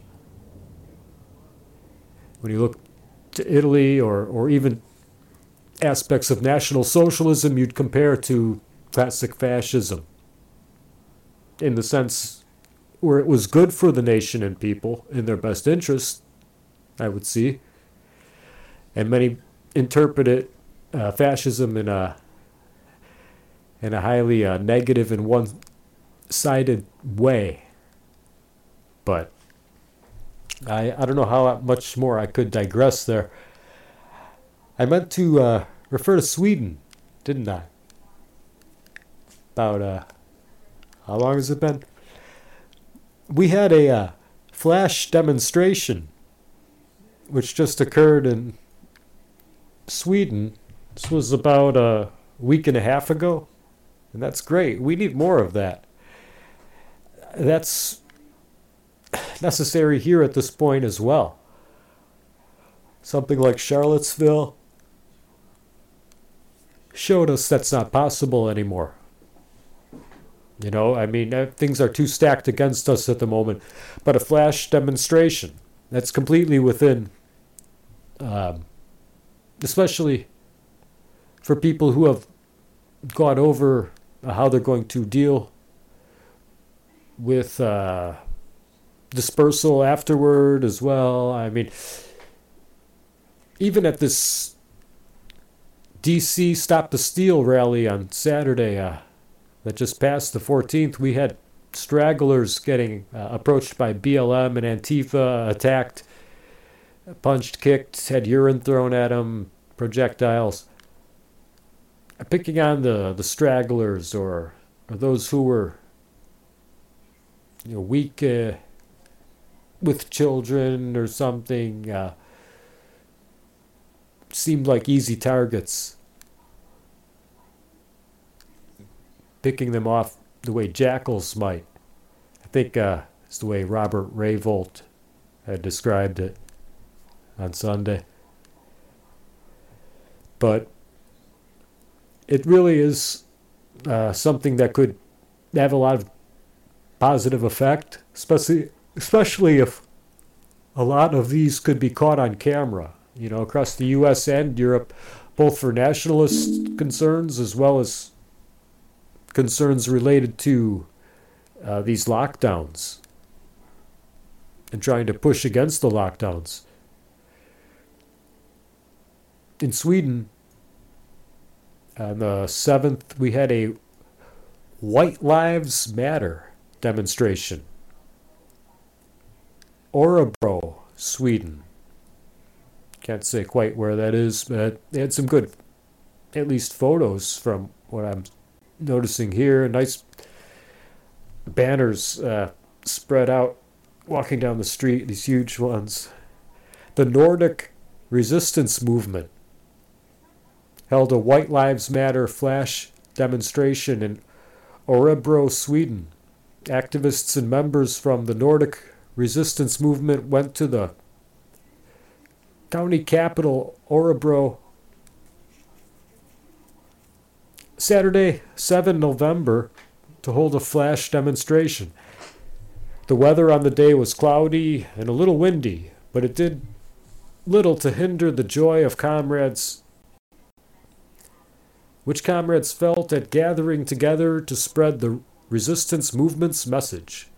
When you look to Italy, or, or even aspects of National Socialism, you'd compare to classic fascism, in the sense where it was good for the nation and people, in their best interest, I would see. And many interpret it, uh, fascism, in a, in a highly uh, negative and one sided way. But I I don't know how much more I could digress there. I meant to uh, refer to Sweden, didn't I? About uh, how long has it been? We had a uh, flash demonstration which just occurred in Sweden. This was about a week and a half ago, and that's great. We need more of that. That's necessary here at this point as well. Something like Charlottesville showed us that's not possible anymore. You know, I mean, uh, things are too stacked against us at the moment. But a flash demonstration, that's completely within, um, especially for people who have gone over how they're going to deal with uh, dispersal afterward as well. I mean, even at this D C Stop the Steal rally on Saturday uh, that just passed, the fourteenth, we had stragglers getting uh, approached by B L M and Antifa, attacked, punched, kicked, had urine thrown at them, projectiles. Picking on the, the stragglers or or those who were, you know, weak uh, with children or something, uh, seemed like easy targets. Picking them off the way jackals might. I think uh, it's the way Robert Rayvolt had described it on Sunday. But it really is uh, something that could have a lot of positive effect, especially especially if a lot of these could be caught on camera, you know, across the U S and Europe, both for nationalist concerns as well as concerns related to uh, these lockdowns and trying to push against the lockdowns. In Sweden, on the seventh, we had a White Lives Matter demonstration. Örebro, Sweden. Can't say quite where that is, but they had some good, at least photos from what I'm noticing here. Nice banners uh, spread out, walking down the street, these huge ones. The Nordic Resistance Movement held a White Lives Matter flash demonstration in Örebro, Sweden. Activists and members from the Nordic Resistance Movement went to the county capital, Örebro, Saturday, the seventh of November, to hold a flash demonstration. The weather on the day was cloudy and a little windy, but it did little to hinder the joy of comrades which comrades felt at gathering together to spread the resistance movement's message.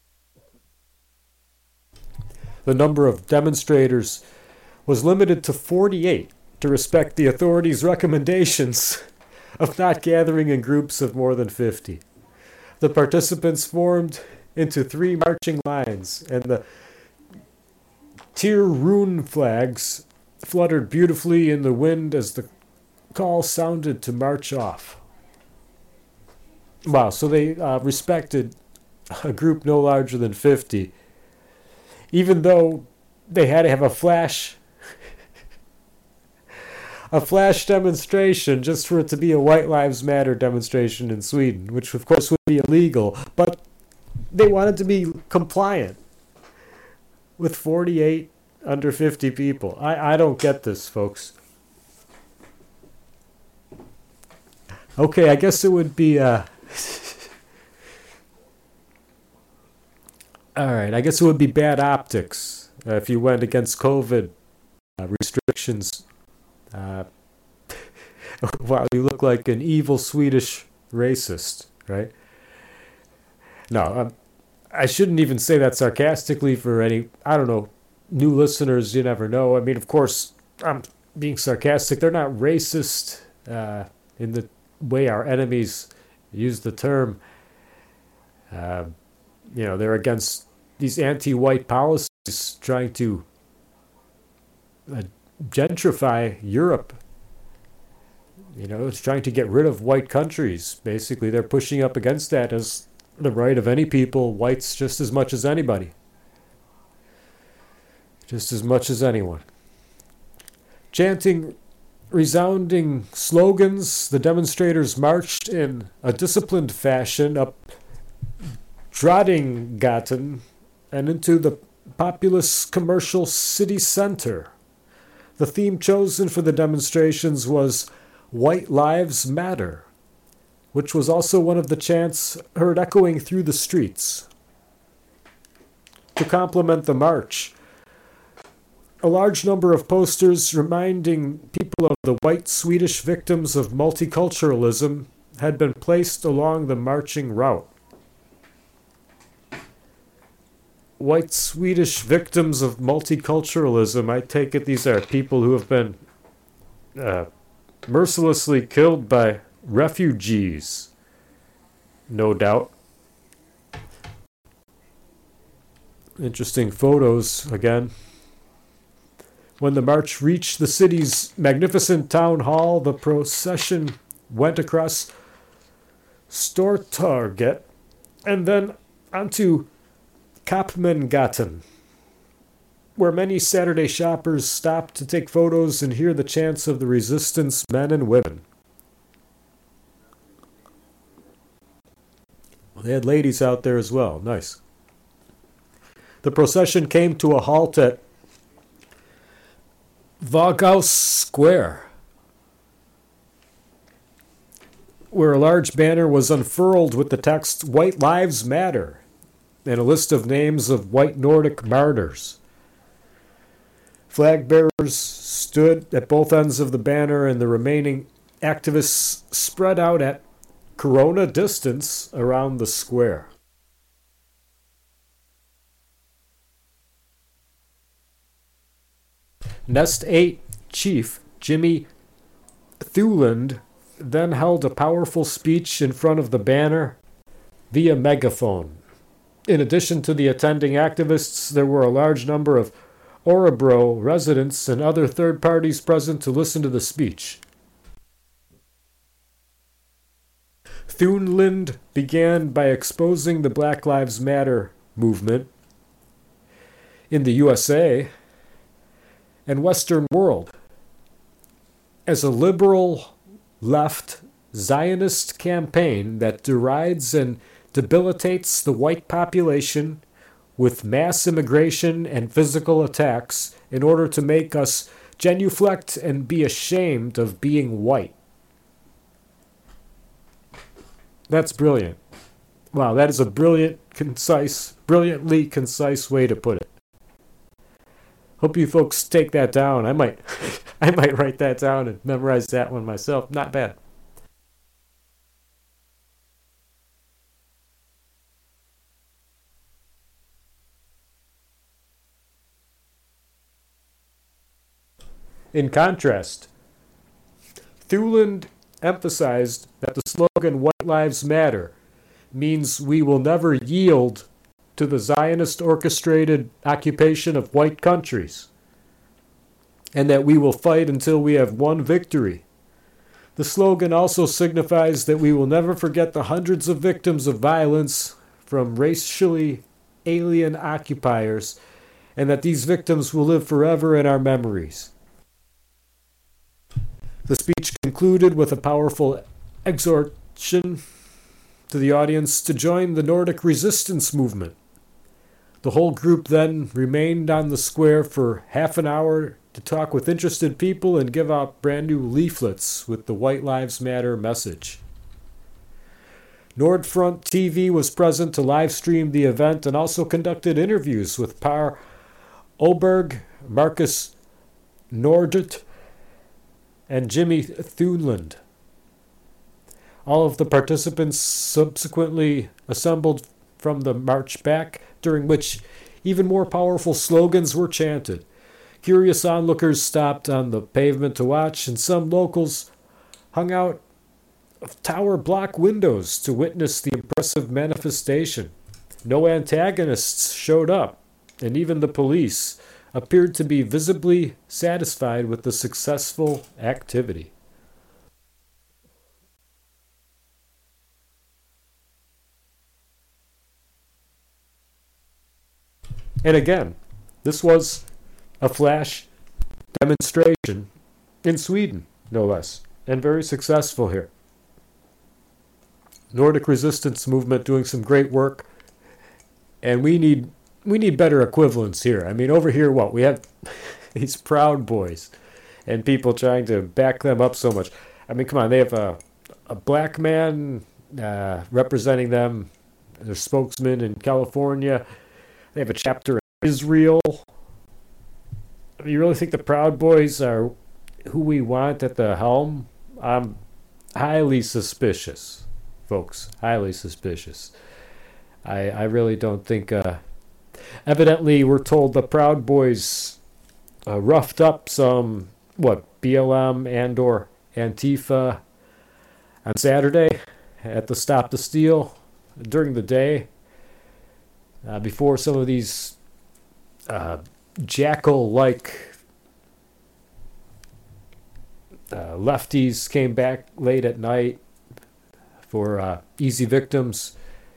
The number of demonstrators was limited to forty-eight to respect the authorities' recommendations of not gathering in groups of more than fifty. The participants formed into three marching lines, and the Tyr-Rune flags fluttered beautifully in the wind as the call sounded to march off. Wow, so they uh, respected a group no larger than fifty, even though they had to have a flash a flash demonstration just for it to be a White Lives Matter demonstration in Sweden, which of course would be illegal, but they wanted to be compliant with forty-eight under fifty people. I, I don't get this, folks. Okay, I guess it would be, uh... Alright, I guess it would be bad optics uh, if you went against COVID uh, restrictions. Uh, wow, you look like an evil Swedish racist, right? No, um, I shouldn't even say that sarcastically for any, I don't know, new listeners, you never know. I mean, of course, I'm being sarcastic. They're not racist uh, in the way our enemies use the term. Uh, you know, they're against these anti-white policies trying to uh, gentrify Europe. You know, it's trying to get rid of white countries. Basically, they're pushing up against that as the right of any people, whites just as much as anybody. Just as much as anyone. Chanting resounding slogans, the demonstrators marched in a disciplined fashion up Drottninggatan and into the populous commercial city center. The theme chosen for the demonstrations was White Lives Matter, which was also one of the chants heard echoing through the streets. To complement the march, a large number of posters reminding people of the white Swedish victims of multiculturalism had been placed along the marching route. White Swedish victims of multiculturalism, I take it these are people who have been uh, mercilessly killed by refugees, no doubt. Interesting photos again. When the march reached the city's magnificent town hall, the procession went across Stortorget, and then onto Kapmengaten, where many Saturday shoppers stopped to take photos and hear the chants of the resistance men and women. They had ladies out there as well. Nice. The procession came to a halt at Vaugaus Square, where a large banner was unfurled with the text, "White Lives Matter," and a list of names of white Nordic martyrs. Flag bearers stood at both ends of the banner, and the remaining activists spread out at corona distance around the square. Nest eight chief Jimmy Thuland then held a powerful speech in front of the banner via megaphone. In addition to the attending activists, there were a large number of Orebro residents and other third parties present to listen to the speech. Thunlind began by exposing the Black Lives Matter movement in the U S A and Western world as a liberal left Zionist campaign that derides and debilitates the white population with mass immigration and physical attacks in order to make us genuflect and be ashamed of being white. That's brilliant. Wow, that is a brilliant, concise, brilliantly concise way to put it. Hope you folks take that down. I might I might write that down and memorize that one myself. Not bad. In contrast, Thuland emphasized that the slogan "White Lives Matter" means we will never yield to the Zionist-orchestrated occupation of white countries, and that we will fight until we have won victory. The slogan also signifies that we will never forget the hundreds of victims of violence from racially alien occupiers, and that these victims will live forever in our memories. The speech concluded with a powerful exhortation to the audience to join the Nordic resistance movement. The whole group then remained on the square for half an hour to talk with interested people and give out brand new leaflets with the White Lives Matter message. Nordfront T V was present to live stream the event and also conducted interviews with Per Oberg, Marcus Nordert, and Jimmy Thunland. All of the participants subsequently assembled from the march back, during which even more powerful slogans were chanted. Curious onlookers stopped on the pavement to watch, and some locals hung out of tower block windows to witness the impressive manifestation. No antagonists showed up, and even the police appeared to be visibly satisfied with the successful activity. And again, this was a flash demonstration in Sweden, no less, and very successful here. Nordic resistance movement doing some great work, and we need we need better equivalents here. I mean, over here, what we have these Proud Boys and people trying to back them up so much. I mean, come on, they have a a black man uh, representing them, their spokesman in California. They have a chapter in Israel. I mean, you really think the Proud Boys are who we want at the helm? I'm highly suspicious, folks. Highly suspicious. I I really don't think. Uh, evidently, we're told the Proud Boys uh, roughed up some what B L M and or Antifa on Saturday at the Stop the Steal during the day. Uh, before some of these uh, jackal-like uh, lefties came back late at night, for uh, easy victims.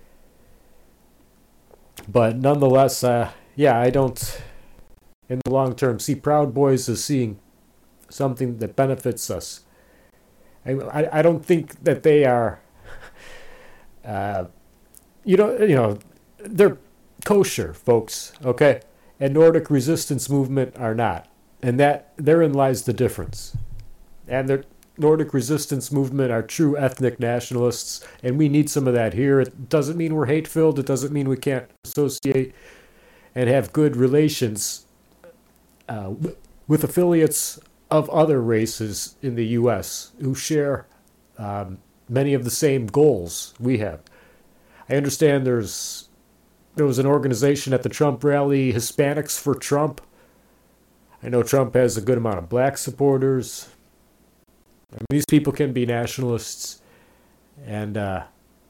But nonetheless, uh, yeah, I don't, in the long term, see Proud Boys as seeing something that benefits us. I, I, I don't think that they are, uh, you know, you know, they're kosher, folks, okay? And Nordic resistance movement are not. And that therein lies the difference. And the Nordic resistance movement are true ethnic nationalists, and we need some of that here. It doesn't mean we're hate-filled. It doesn't mean we can't associate and have good relations uh, with affiliates of other races in the U S who share um, many of the same goals we have. I understand there's there was an organization at the Trump rally, Hispanics for Trump. I know Trump has a good amount of black supporters. I mean, these people can be nationalists, and uh,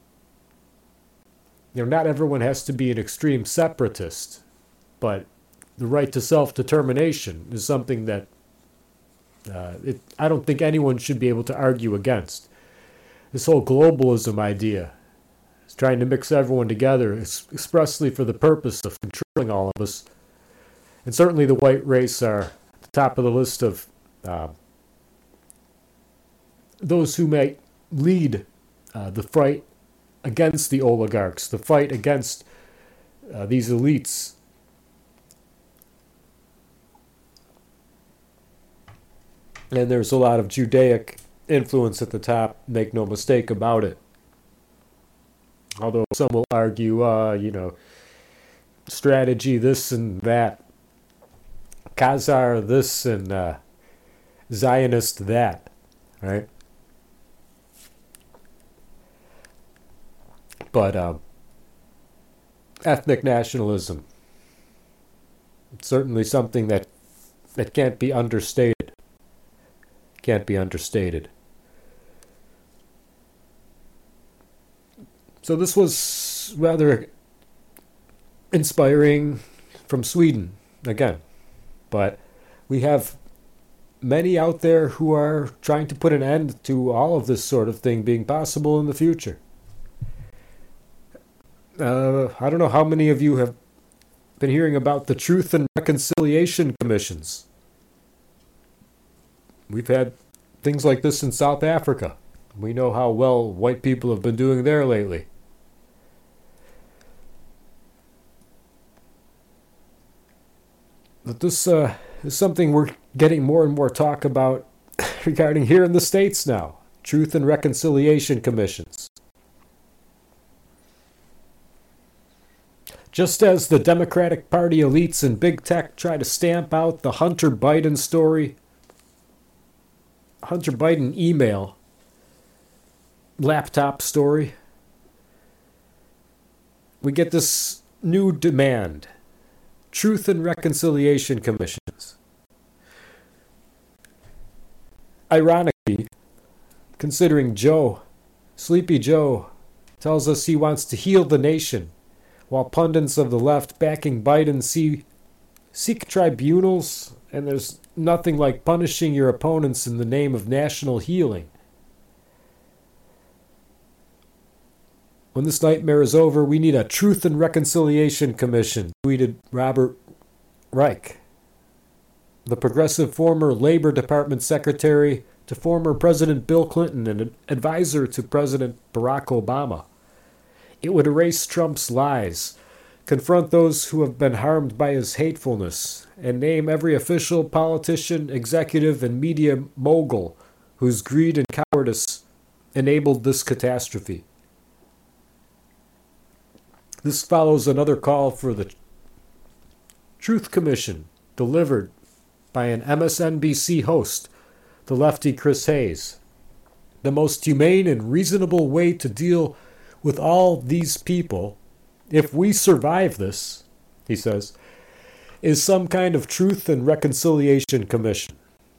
you know, not everyone has to be an extreme separatist, but the right to self-determination is something that uh, it, I don't think anyone should be able to argue against. This whole globalism idea is trying to mix everyone together expressly for the purpose of controlling all of us. And certainly the white race are at the top of the list of uh, those who may lead uh, the fight against the oligarchs, the fight against uh, these elites. And there's a lot of Judaic influence at the top, make no mistake about it. Although some will argue, uh, you know, strategy this and that, Khazar this and uh, Zionist that, right? But um, ethnic nationalism, it's certainly something that, that can't be understated. Can't be understated. So this was rather inspiring from Sweden, again. But we have many out there who are trying to put an end to all of this sort of thing being possible in the future. Uh, I don't know how many of you have been hearing about the Truth and Reconciliation Commissions. We've had things like this in South Africa. We know how well white people have been doing there lately. But this uh, is something we're getting more and more talk about regarding here in the States now. Truth and Reconciliation Commissions. Just as the Democratic Party elites and big tech try to stamp out the Hunter Biden story, Hunter Biden email, laptop story, we get this new demand. Truth and Reconciliation Commissions. Ironically, considering Joe, Sleepy Joe, tells us he wants to heal the nation, while pundits of the left backing Biden see, seek tribunals, and there's nothing like punishing your opponents in the name of national healing. When this nightmare is over, we need a Truth and Reconciliation Commission, tweeted Robert Reich, the progressive former Labor Department secretary to former President Bill Clinton and an advisor to President Barack Obama. It would erase Trump's lies, confront those who have been harmed by his hatefulness, and name every official, politician, executive, and media mogul whose greed and cowardice enabled this catastrophe. This follows another call for the Truth Commission, delivered by an M S N B C host, the lefty Chris Hayes. The most humane and reasonable way to deal with all these people, if we survive this, he says, is some kind of Truth and Reconciliation Commission.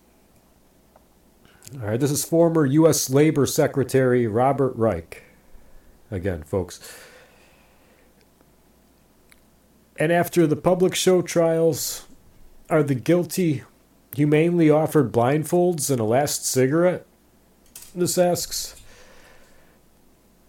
All right, this is former U S Labor Secretary Robert Reich. Again, folks. And after the public show trials, are the guilty humanely offered blindfolds and a last cigarette? This asks.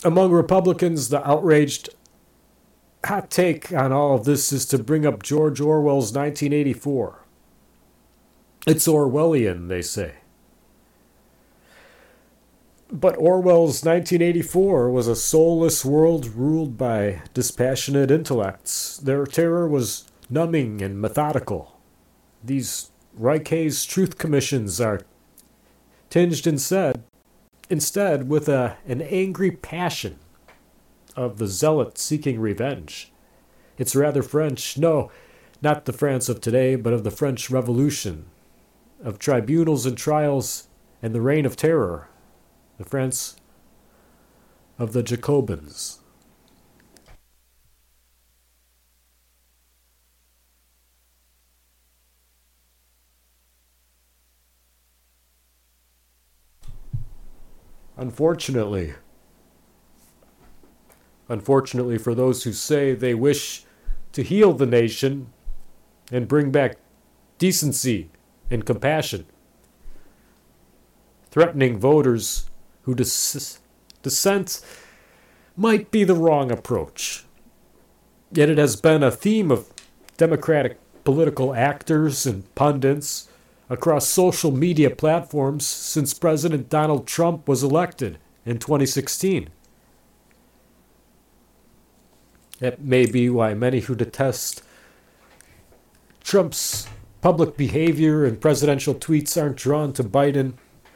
Among Republicans, the outraged hot take on all of this is to bring up George Orwell's nineteen eighty-four. It's Orwellian, they say. But Orwell's nineteen eighty-four was a soulless world ruled by dispassionate intellects. Their terror was numbing and methodical. These Reich Hayes Truth Commissions are tinged instead, instead with a, an angry passion of the zealot seeking revenge. It's rather French. No, not the France of today, but of the French Revolution, of tribunals and trials and the reign of terror. The France of the Jacobins. Unfortunately, unfortunately for those who say they wish to heal the nation and bring back decency and compassion, threatening voters who dis- dissent might be the wrong approach. Yet it has been a theme of Democratic political actors and pundits across social media platforms since President Donald Trump was elected in twenty sixteen. That may be why many who detest Trump's public behavior and presidential tweets aren't drawn to Biden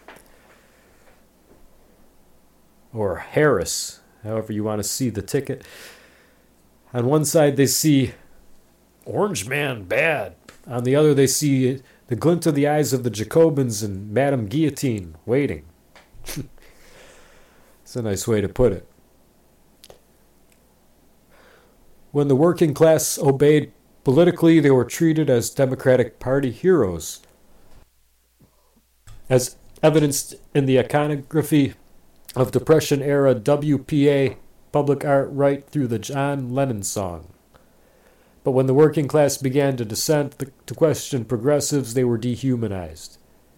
or Harris, however you want to see the ticket. On one side, they see Orange Man bad. On the other, they see the glint of the eyes of the Jacobins and Madame Guillotine waiting. It's a nice way to put it. When the working class obeyed politically, they were treated as Democratic Party heroes, as evidenced in the iconography of Depression-era W P A public art right through the John Lennon song. But when the working class began to dissent, to question progressives, they were dehumanized.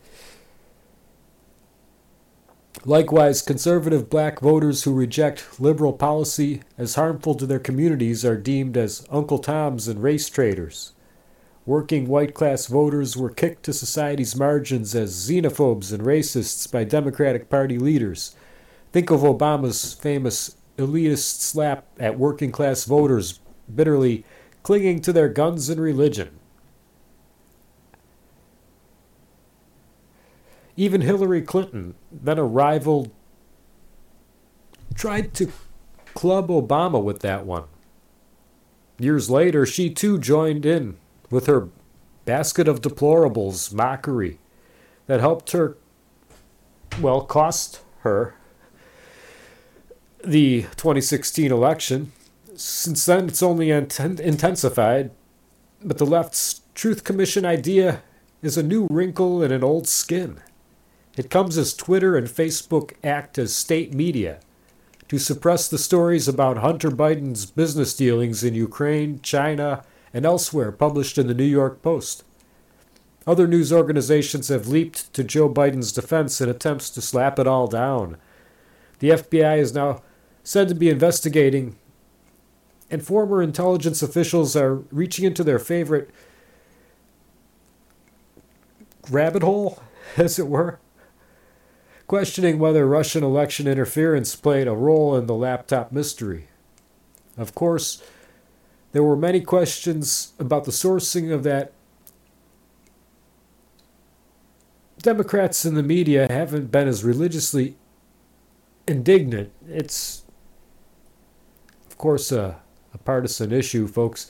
Likewise, conservative black voters who reject liberal policy as harmful to their communities are deemed as Uncle Toms and race traitors. Working white-class voters were kicked to society's margins as xenophobes and racists by Democratic Party leaders. Think of Obama's famous elitist slap at working-class voters bitterly clinging to their guns and religion. Even Hillary Clinton, then a rival, tried to club Obama with that one. Years later, she too joined in with her basket of deplorables mockery that helped her, well, cost her the twenty sixteen election. Since then, it's only inten- intensified, but the left's Truth Commission idea is a new wrinkle in an old skin. It comes as Twitter and Facebook act as state media to suppress the stories about Hunter Biden's business dealings in Ukraine, China, and elsewhere published in the New York Post. Other news organizations have leaped to Joe Biden's defense in attempts to slap it all down. The F B I is now said to be investigating, and former intelligence officials are reaching into their favorite rabbit hole, as it were, questioning whether Russian election interference played a role in the laptop mystery. Of course, there were many questions about the sourcing of that. Democrats in the media haven't been as religiously indignant. It's, of course, a, a partisan issue, folks.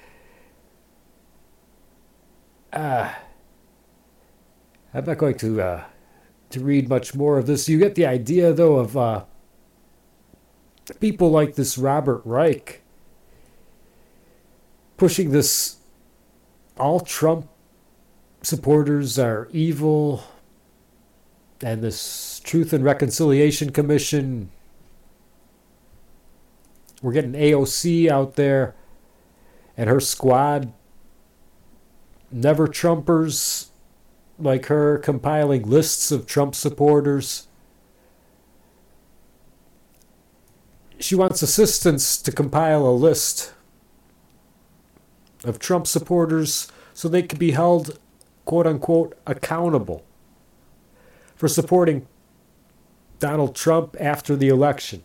Uh, I'm not going to uh, to read much more of this. You get the idea, though, of uh, people like this Robert Reich pushing this all Trump supporters are evil, and this Truth and Reconciliation Commission. We're getting A O C out there and her squad, never Trumpers like her, compiling lists of Trump supporters. She wants assistance to compile a list of Trump supporters so they could be held, quote unquote, accountable for supporting Donald Trump after the election.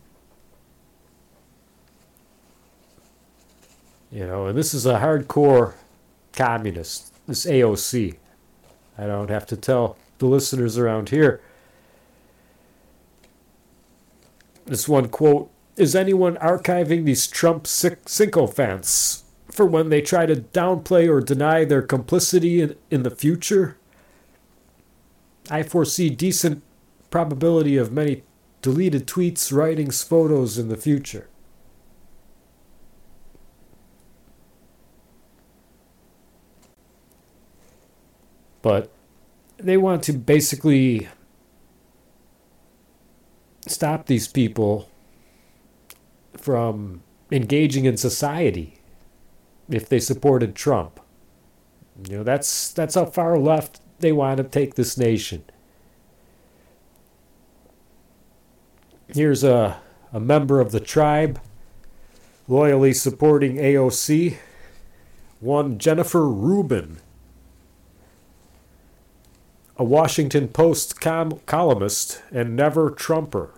You know, and this is a hardcore communist, this A O C. I don't have to tell the listeners around here. This one quote, is anyone archiving these Trump sycophants for when they try to downplay or deny their complicity in, in the future? I foresee decent probability of many deleted tweets, writings, photos in the future. But they want to basically stop these people from engaging in society if they supported Trump. You know, that's that's how far left they want to take this nation. Here's a, a member of the tribe loyally supporting A O C, one Jennifer Rubin, a Washington Post com- columnist and never Trumper.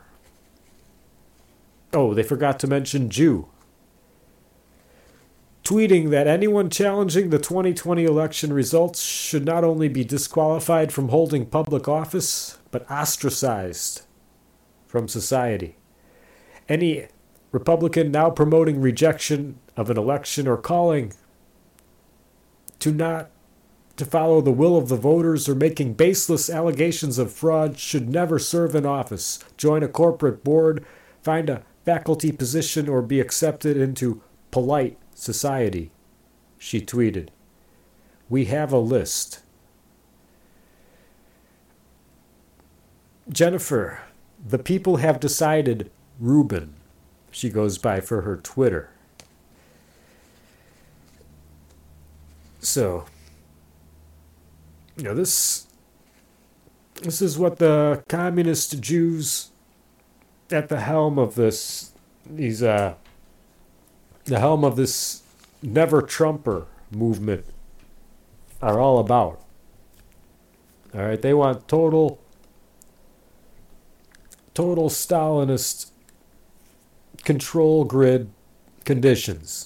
Oh, they forgot to mention Jew. Tweeting that anyone challenging the twenty twenty election results should not only be disqualified from holding public office, but ostracized from society. Any Republican now promoting rejection of an election or calling to not to follow the will of the voters or making baseless allegations of fraud should never serve in office, join a corporate board, find a faculty position, or be accepted into polite society, she tweeted. We have a list. Jennifer, the people have decided, Rubin, she goes by for her Twitter. So, you know, this this is what the communist Jews at the helm of this these uh the helm of this never Trumper movement are all about. All right, they want total total Stalinist control grid conditions.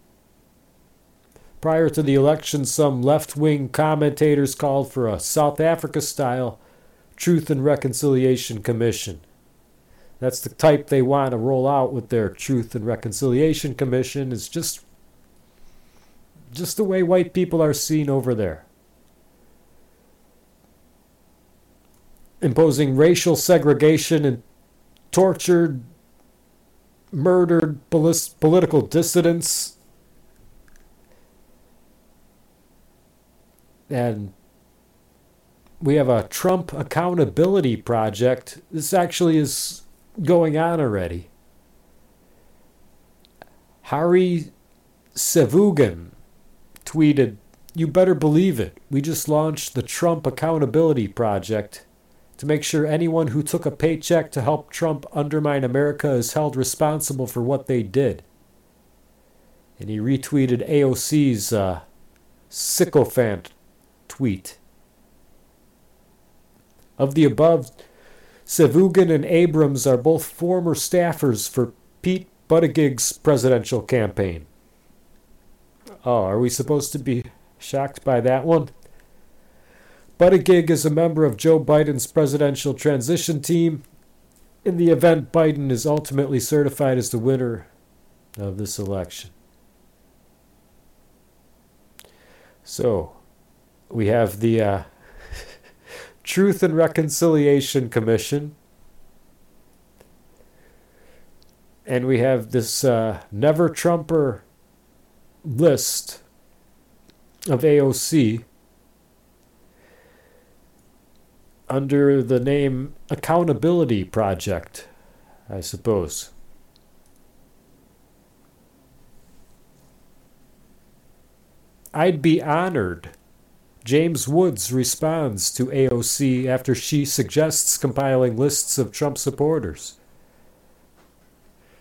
Prior to the election, some left-wing commentators called for a South Africa-style Truth and Reconciliation Commission. That's the type they want to roll out with their Truth and Reconciliation Commission. Is just, just the way white people are seen over there. Imposing racial segregation and tortured, murdered polis- political dissidents. And we have a Trump accountability project. This actually is going on already. Hari Sevugan tweeted, "You better believe it. We just launched the Trump Accountability Project to make sure anyone who took a paycheck to help Trump undermine America is held responsible for what they did." And he retweeted A O C's uh, sycophant tweet. Of the above, Sevugan and Abrams are both former staffers for Pete Buttigieg's presidential campaign. Oh, are we supposed to be shocked by that one? Buttigieg is a member of Joe Biden's presidential transition team in the event Biden is ultimately certified as the winner of this election. So, we have the uh, Truth and Reconciliation Commission. And we have this uh, Never Trumper list of A O C under the name Accountability Project, I suppose. I'd be honored. James Woods responds to A O C after she suggests compiling lists of Trump supporters.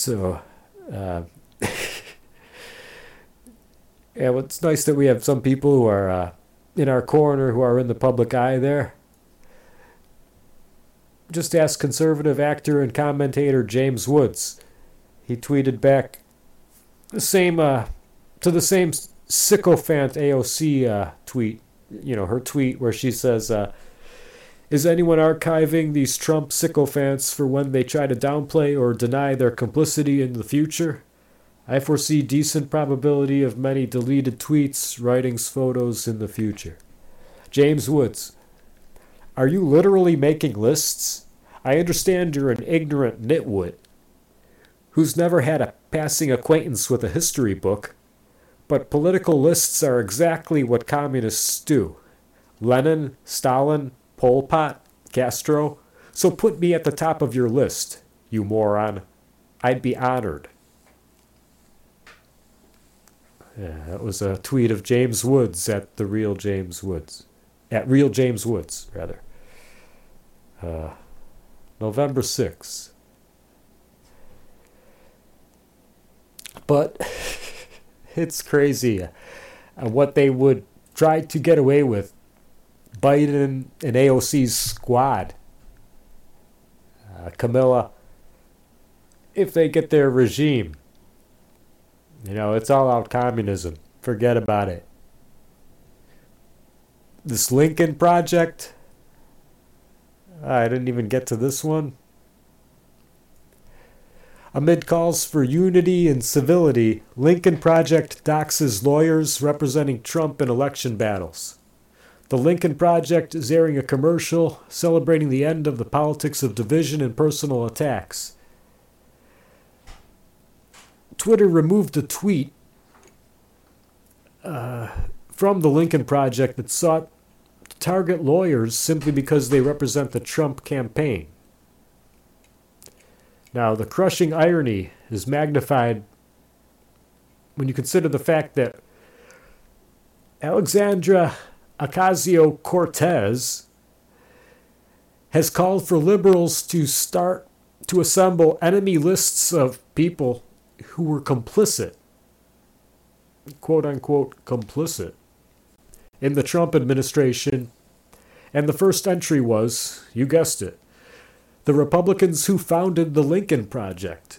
So, uh, yeah, well, it's nice that we have some people who are uh, in our corner who are in the public eye there. Just ask conservative actor and commentator James Woods. He tweeted back the same uh, to the same sycophant A O C uh, tweet. You know, her tweet where she says, uh, "Is anyone archiving these Trump sycophants for when they try to downplay or deny their complicity in the future? I foresee decent probability of many deleted tweets, writings, photos in the future." James Woods. Are you literally making lists? I understand you're an ignorant nitwit who's never had a passing acquaintance with a history book, but political lists are exactly what communists do. Lenin, Stalin, Pol Pot, Castro. So put me at the top of your list, you moron. I'd be honored. Yeah, that was a tweet of James Woods at the real James Woods. At real James Woods, rather. Uh, November sixth. But it's crazy uh, what they would try to get away with. Biden and A O C's squad. Uh, Camilla, if they get their regime, you know, it's all out communism. Forget about it. This Lincoln Project, I didn't even get to this one. Amid calls for unity and civility, Lincoln Project doxes lawyers representing Trump in election battles. The Lincoln Project is airing a commercial celebrating the end of the politics of division and personal attacks. Twitter removed a tweet uh, from the Lincoln Project that sought to target lawyers simply because they represent the Trump campaign. Now, the crushing irony is magnified when you consider the fact that Alexandra Ocasio-Cortez has called for liberals to start to assemble enemy lists of people who were complicit, quote-unquote complicit, in the Trump administration. And the first entry was, you guessed it, the Republicans who founded the Lincoln Project.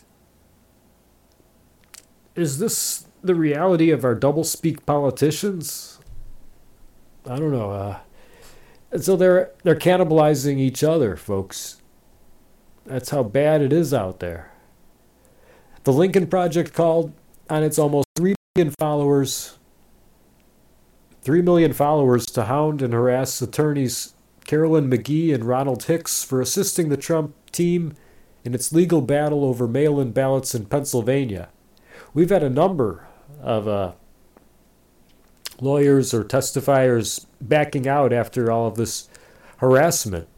Is this the reality of our doublespeak politicians? I don't know. Uh, and so they're they're cannibalizing each other, folks. That's how bad it is out there. The Lincoln Project called on its almost three million followers, three million followers to hound and harass attorneys Carolyn McGee and Ronald Hicks for assisting the Trump team in its legal battle over mail-in ballots in Pennsylvania. We've had a number of uh, lawyers or testifiers backing out after all of this harassment.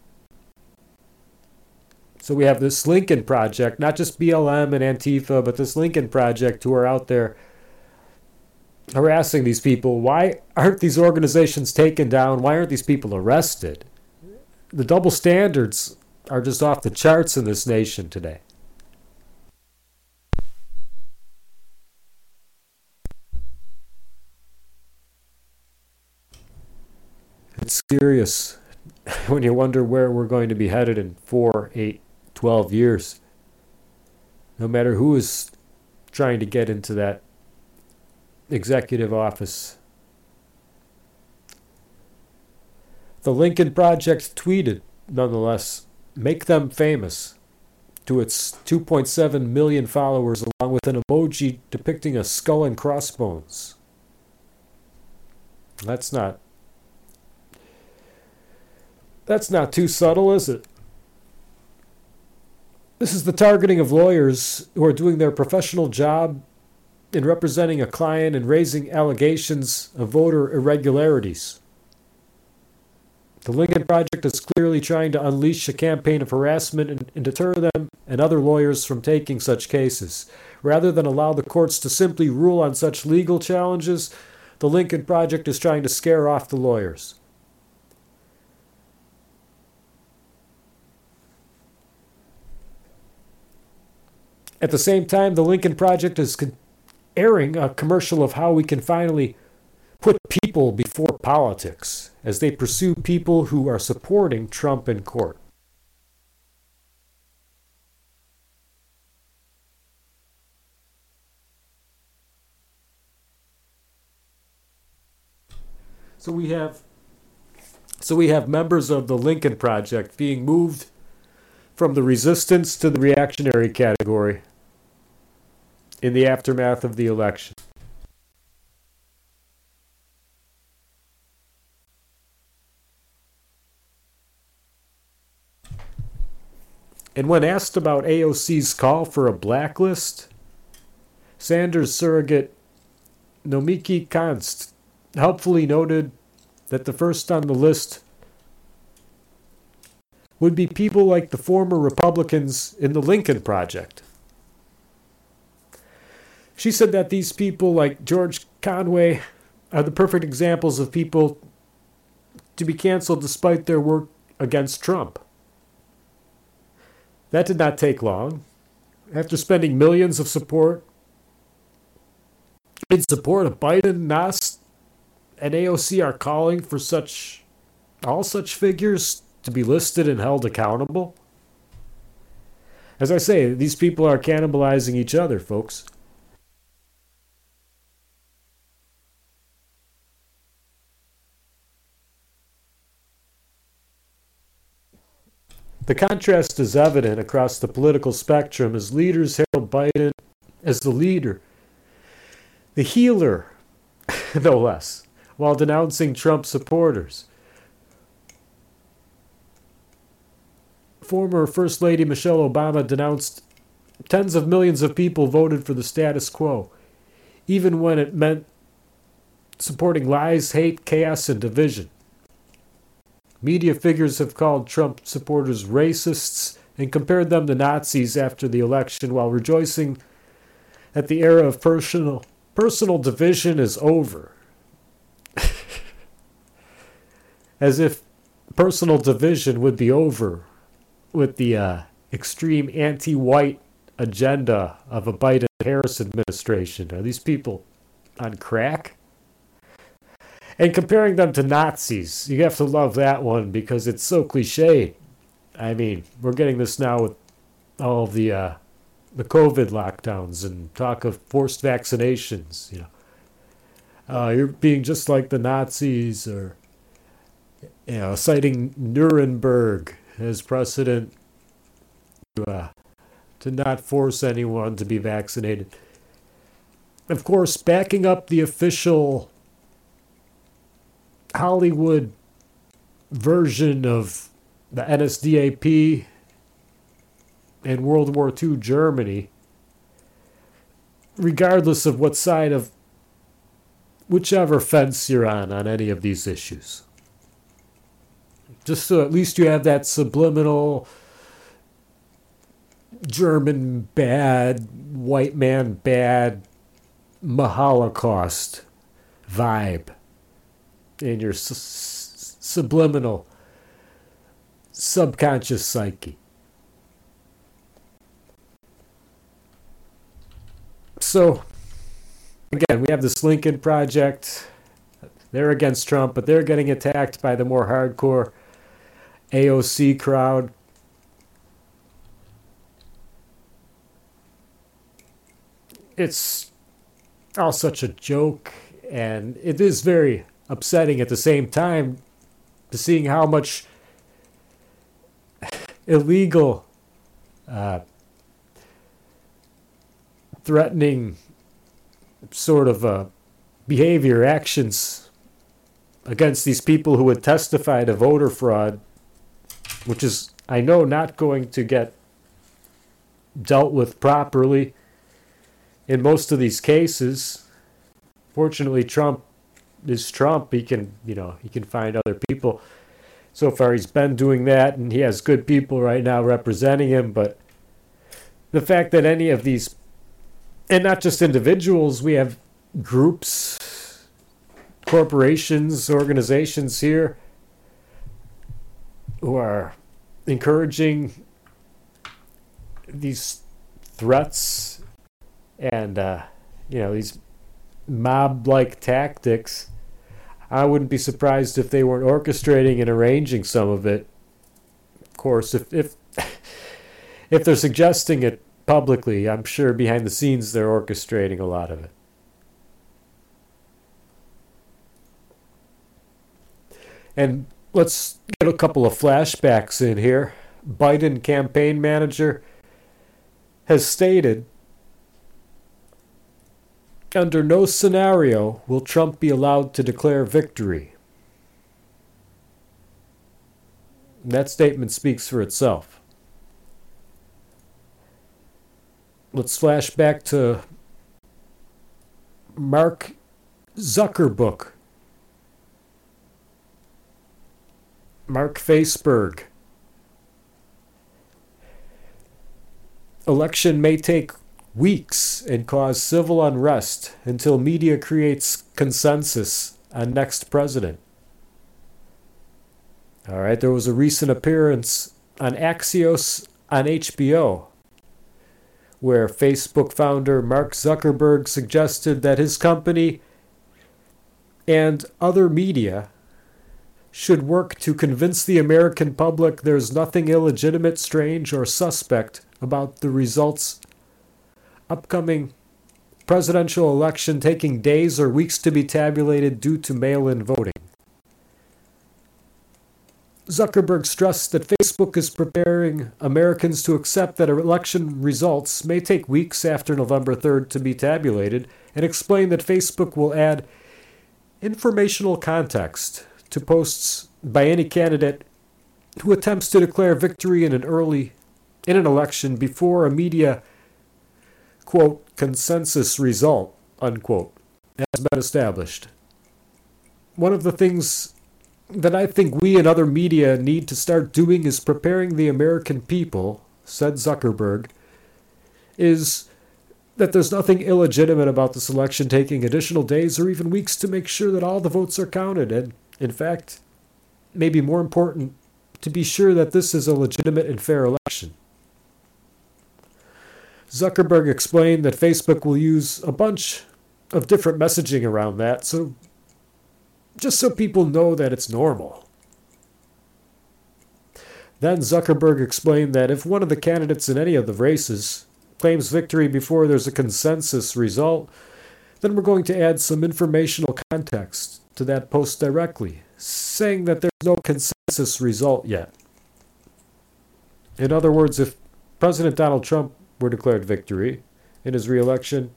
So we have this Lincoln Project, not just B L M and Antifa, but this Lincoln Project who are out there harassing these people. Why aren't these organizations taken down? Why aren't these people arrested? The double standards are just off the charts in this nation today. It's serious when you wonder where we're going to be headed in four, eight, twelve years. No matter who is trying to get into that executive office. The Lincoln Project tweeted, nonetheless, "Make them famous," to its two point seven million followers, along with an emoji depicting a skull and crossbones. That's not That's not too subtle, is it? This is the targeting of lawyers who are doing their professional job in representing a client and raising allegations of voter irregularities. The Lincoln Project is clearly trying to unleash a campaign of harassment and, and deter them and other lawyers from taking such cases. Rather than allow the courts to simply rule on such legal challenges, the Lincoln Project is trying to scare off the lawyers. At the same time, the Lincoln Project is con- airing a commercial of how we can finally put people before politics as they pursue people who are supporting Trump in court. So we have so we have members of the Lincoln Project being moved from the resistance to the reactionary category in the aftermath of the election. And when asked about A O C's call for a blacklist, Sanders surrogate Nomiki Konst helpfully noted that the first on the list would be people like the former Republicans in the Lincoln Project. She said that these people like George Conway are the perfect examples of people to be canceled despite their work against Trump. That did not take long. After spending millions of support in support of Biden, N A S, and A O C are calling for such all such figures to be listed and held accountable. As I say, these people are cannibalizing each other, folks. The contrast is evident across the political spectrum as leaders herald Biden as the leader, the healer, no less, while denouncing Trump supporters. Former First Lady Michelle Obama denounced tens of millions of people voted for the status quo, even when it meant supporting lies, hate, chaos, and division. Media figures have called Trump supporters racists and compared them to Nazis after the election while rejoicing that the era of personal, personal division is over. As if personal division would be over with the uh, extreme anti-white agenda of a Biden-Harris administration. Are these people on crack? And comparing them to Nazis, you have to love that one because it's so cliche. I mean, we're getting this now with all of the uh, the COVID lockdowns and talk of forced vaccinations. You know, uh, you're being just like the Nazis, or you know, citing Nuremberg as precedent to uh, to not force anyone to be vaccinated. Of course, backing up the official Hollywood version of the N S D A P and World War Two Germany, regardless of what side of whichever fence you're on on any of these issues. Just so at least you have that subliminal German bad, white man bad, Holocaust vibe in your su- subliminal subconscious psyche. So, again, we have this Lincoln Project. They're against Trump, but they're getting attacked by the more hardcore A O C crowd. It's all such a joke, and it is very upsetting at the same time to seeing how much illegal, uh, threatening sort of uh, behavior, actions against these people who would testify to voter fraud, which is, I know, not going to get dealt with properly in most of these cases. Fortunately, Trump is Trump. He can, you know, he can find other people. So far, he's been doing that, and he has good people right now representing him. But the fact that any of these, and not just individuals, we have groups, corporations, organizations here who are encouraging these threats and, uh, you know, these mob-like tactics, I wouldn't be surprised if they weren't orchestrating and arranging some of it. Of course, if if if they're suggesting it publicly, I'm sure behind the scenes they're orchestrating a lot of it. And let's get a couple of flashbacks in here. Biden campaign manager has stated, under no scenario will Trump be allowed to declare victory. That statement speaks for itself. Let's flash back to Mark Zuckerberg. Mark Faceberg. Election may take weeks and cause civil unrest until media creates consensus on next president. All right, there was a recent appearance on Axios on H B O where Facebook founder Mark Zuckerberg suggested that his company and other media should work to convince the American public there's nothing illegitimate, strange, or suspect about the results upcoming presidential election taking days or weeks to be tabulated due to mail-in voting. Zuckerberg stressed that Facebook is preparing Americans to accept that election results may take weeks after November third to be tabulated, and explained that Facebook will add informational context to posts by any candidate who attempts to declare victory in an early in an election before a media, quote, consensus result, unquote, has been established. One of the things that I think we and other media need to start doing is preparing the American people, said Zuckerberg, is that there's nothing illegitimate about this election taking additional days or even weeks to make sure that all the votes are counted. And, in fact, maybe more important, to be sure that this is a legitimate and fair election. Zuckerberg explained that Facebook will use a bunch of different messaging around that, so just so people know that it's normal. Then Zuckerberg explained that if one of the candidates in any of the races claims victory before there's a consensus result, then we're going to add some informational context to that post directly, saying that there's no consensus result yet. In other words, if President Donald Trump were declared victory in his re-election,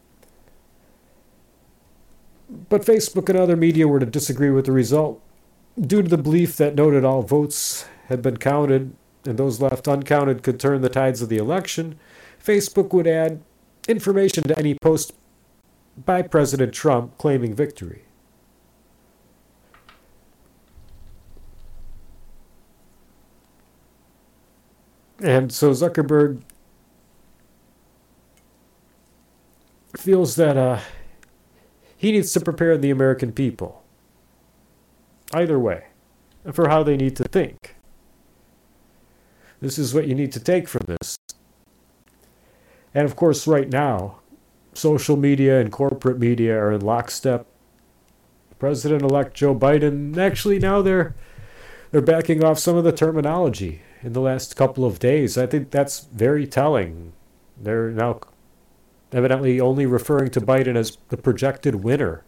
but Facebook and other media were to disagree with the result due to the belief that noted all votes had been counted and those left uncounted could turn the tides of the election, Facebook would add information to any post by President Trump claiming victory. And so Zuckerberg feels that uh, he needs to prepare the American people, either way, for how they need to think. This is what you need to take from this. And of course, right now, social media and corporate media are in lockstep. President-elect Joe Biden, actually now they're they're backing off some of the terminology in the last couple of days. I think that's very telling. They're now evidently only referring to Biden as the projected winner.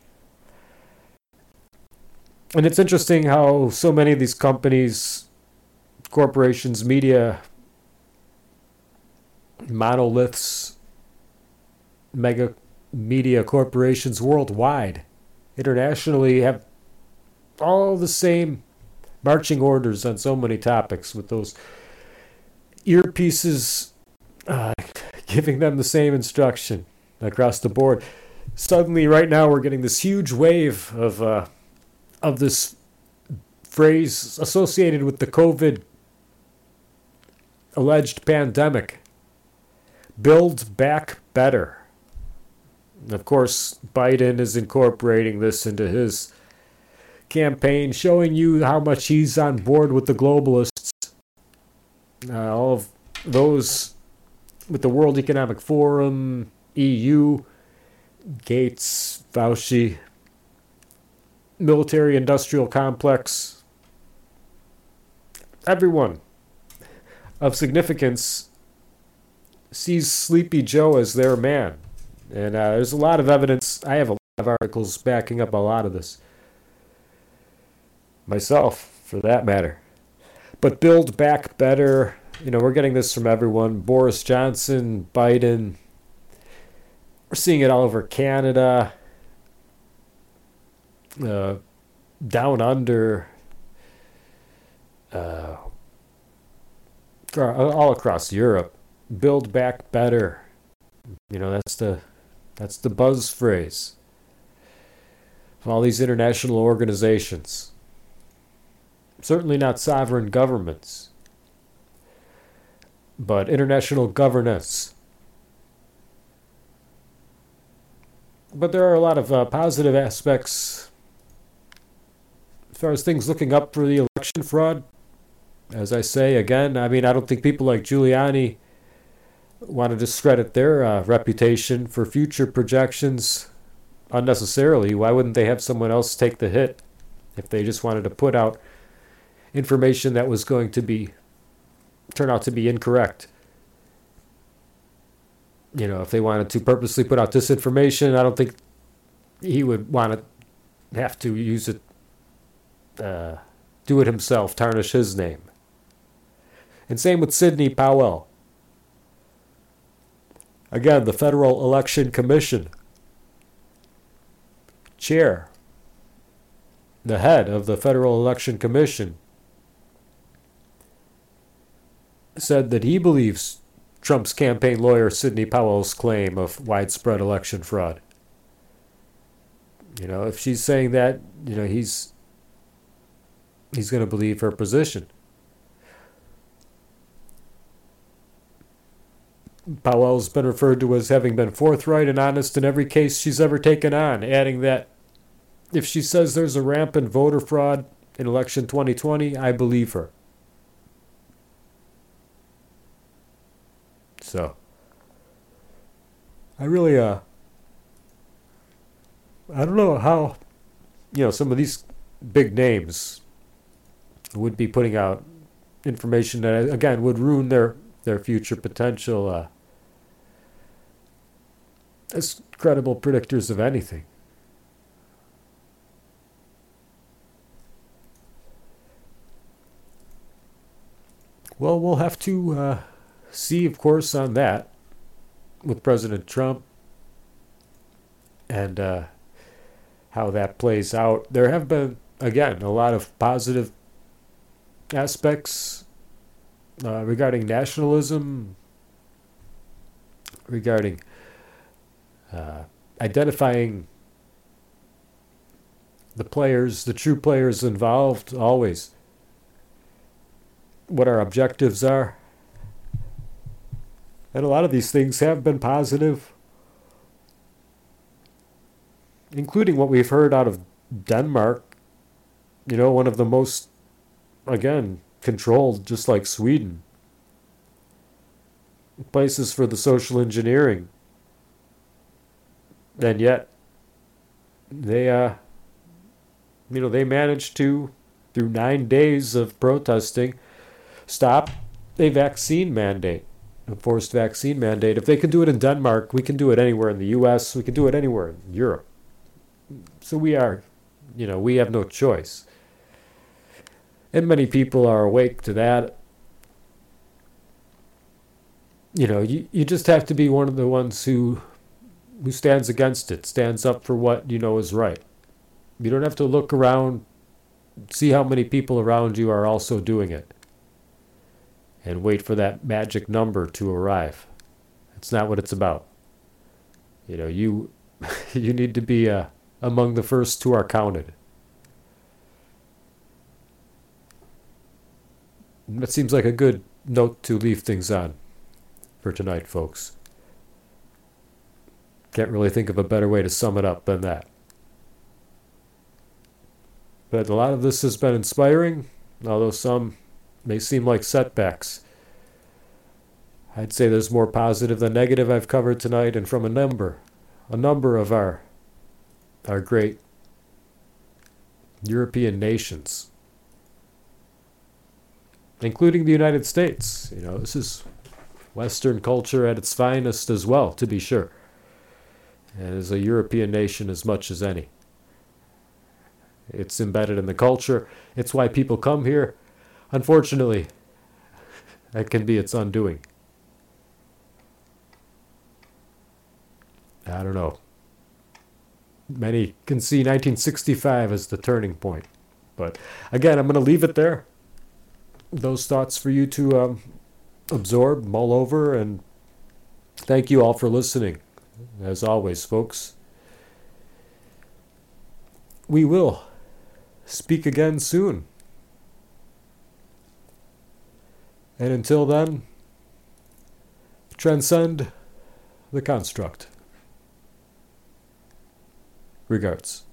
And it's interesting how so many of these companies, corporations, media, monoliths, mega media corporations worldwide, internationally, have all the same marching orders on so many topics, with those earpieces uh, giving them the same instruction across the board. Suddenly, right now, we're getting this huge wave of uh, of this phrase associated with the COVID alleged pandemic: build back better. And of course, Biden is incorporating this into his campaign, showing you how much he's on board with the globalists. Uh, all of those with the World Economic Forum, E U, Gates, Fauci, military-industrial complex, everyone of significance sees Sleepy Joe as their man. And uh, there's a lot of evidence. I have a lot of articles backing up a lot of this. Myself, for that matter. But Build Back Better, you know, we're getting this from everyone. Boris Johnson, Biden. We're seeing it all over Canada. Uh, down under. Uh, all across Europe. Build Back Better. You know, that's the that's the buzz phrase of all these international organizations. Certainly not sovereign governments, but international governance. But there are a lot of uh, positive aspects as far as things looking up for the election fraud. As I say again, I mean, I don't think people like Giuliani want to discredit their uh, reputation for future projections unnecessarily. Why wouldn't they have someone else take the hit if they just wanted to put out information that was going to be turn out to be incorrect? You know, if they wanted to purposely put out disinformation, I don't think he would want to have to use it, uh, do it himself, tarnish his name. And same with Sidney Powell. Again, the Federal Election Commission chair, the head of the Federal Election Commission, said that he believes Trump's campaign lawyer Sidney Powell's claim of widespread election fraud. You know, if she's saying that, you know, he's he's going to believe her position. Powell's been referred to as having been forthright and honest in every case she's ever taken on, adding that if she says there's a rampant voter fraud in election twenty twenty, I believe her. So, I really, uh, I don't know how, you know, some of these big names would be putting out information that, again, would ruin their, their future potential uh, as credible predictors of anything. Well, we'll have to uh, see, of course, on that with President Trump and uh, how that plays out. There have been, again, a lot of positive aspects uh, regarding nationalism, regarding uh, identifying the players, the true players involved, always, what our objectives are. And a lot of these things have been positive, including what we've heard out of Denmark, you know, one of the most, again, controlled, just like Sweden, places for the social engineering. And yet, they, uh, you know, they managed to, through nine days of protesting, stop a vaccine mandate. A forced vaccine mandate. If they can do it in Denmark, we can do it anywhere in the U S, we can do it anywhere in Europe. So we are, you know, we have no choice. And many people are awake to that. You know, you, you just have to be one of the ones who who stands against it, stands up for what you know is right. You don't have to look around, see how many people around you are also doing it, and wait for that magic number to arrive. It's not what it's about. You know, you you need to be uh, among the first who are counted. That seems like a good note to leave things on for tonight, folks. Can't really think of a better way to sum it up than that. But a lot of this has been inspiring, although some may seem like setbacks. I'd say there's more positive than negative I've covered tonight, and from a number, a number of our, our great European nations, including the United States. You know, this is Western culture at its finest as well, to be sure. And is a European nation as much as any. It's embedded in the culture. It's why people come here. Unfortunately, that can be its undoing. I don't know. Many can see nineteen sixty-five as the turning point. But again, I'm going to leave it there. Those thoughts for you to um, absorb, mull over, and thank you all for listening. As always, folks, we will speak again soon. And until then, transcend the construct. Regards.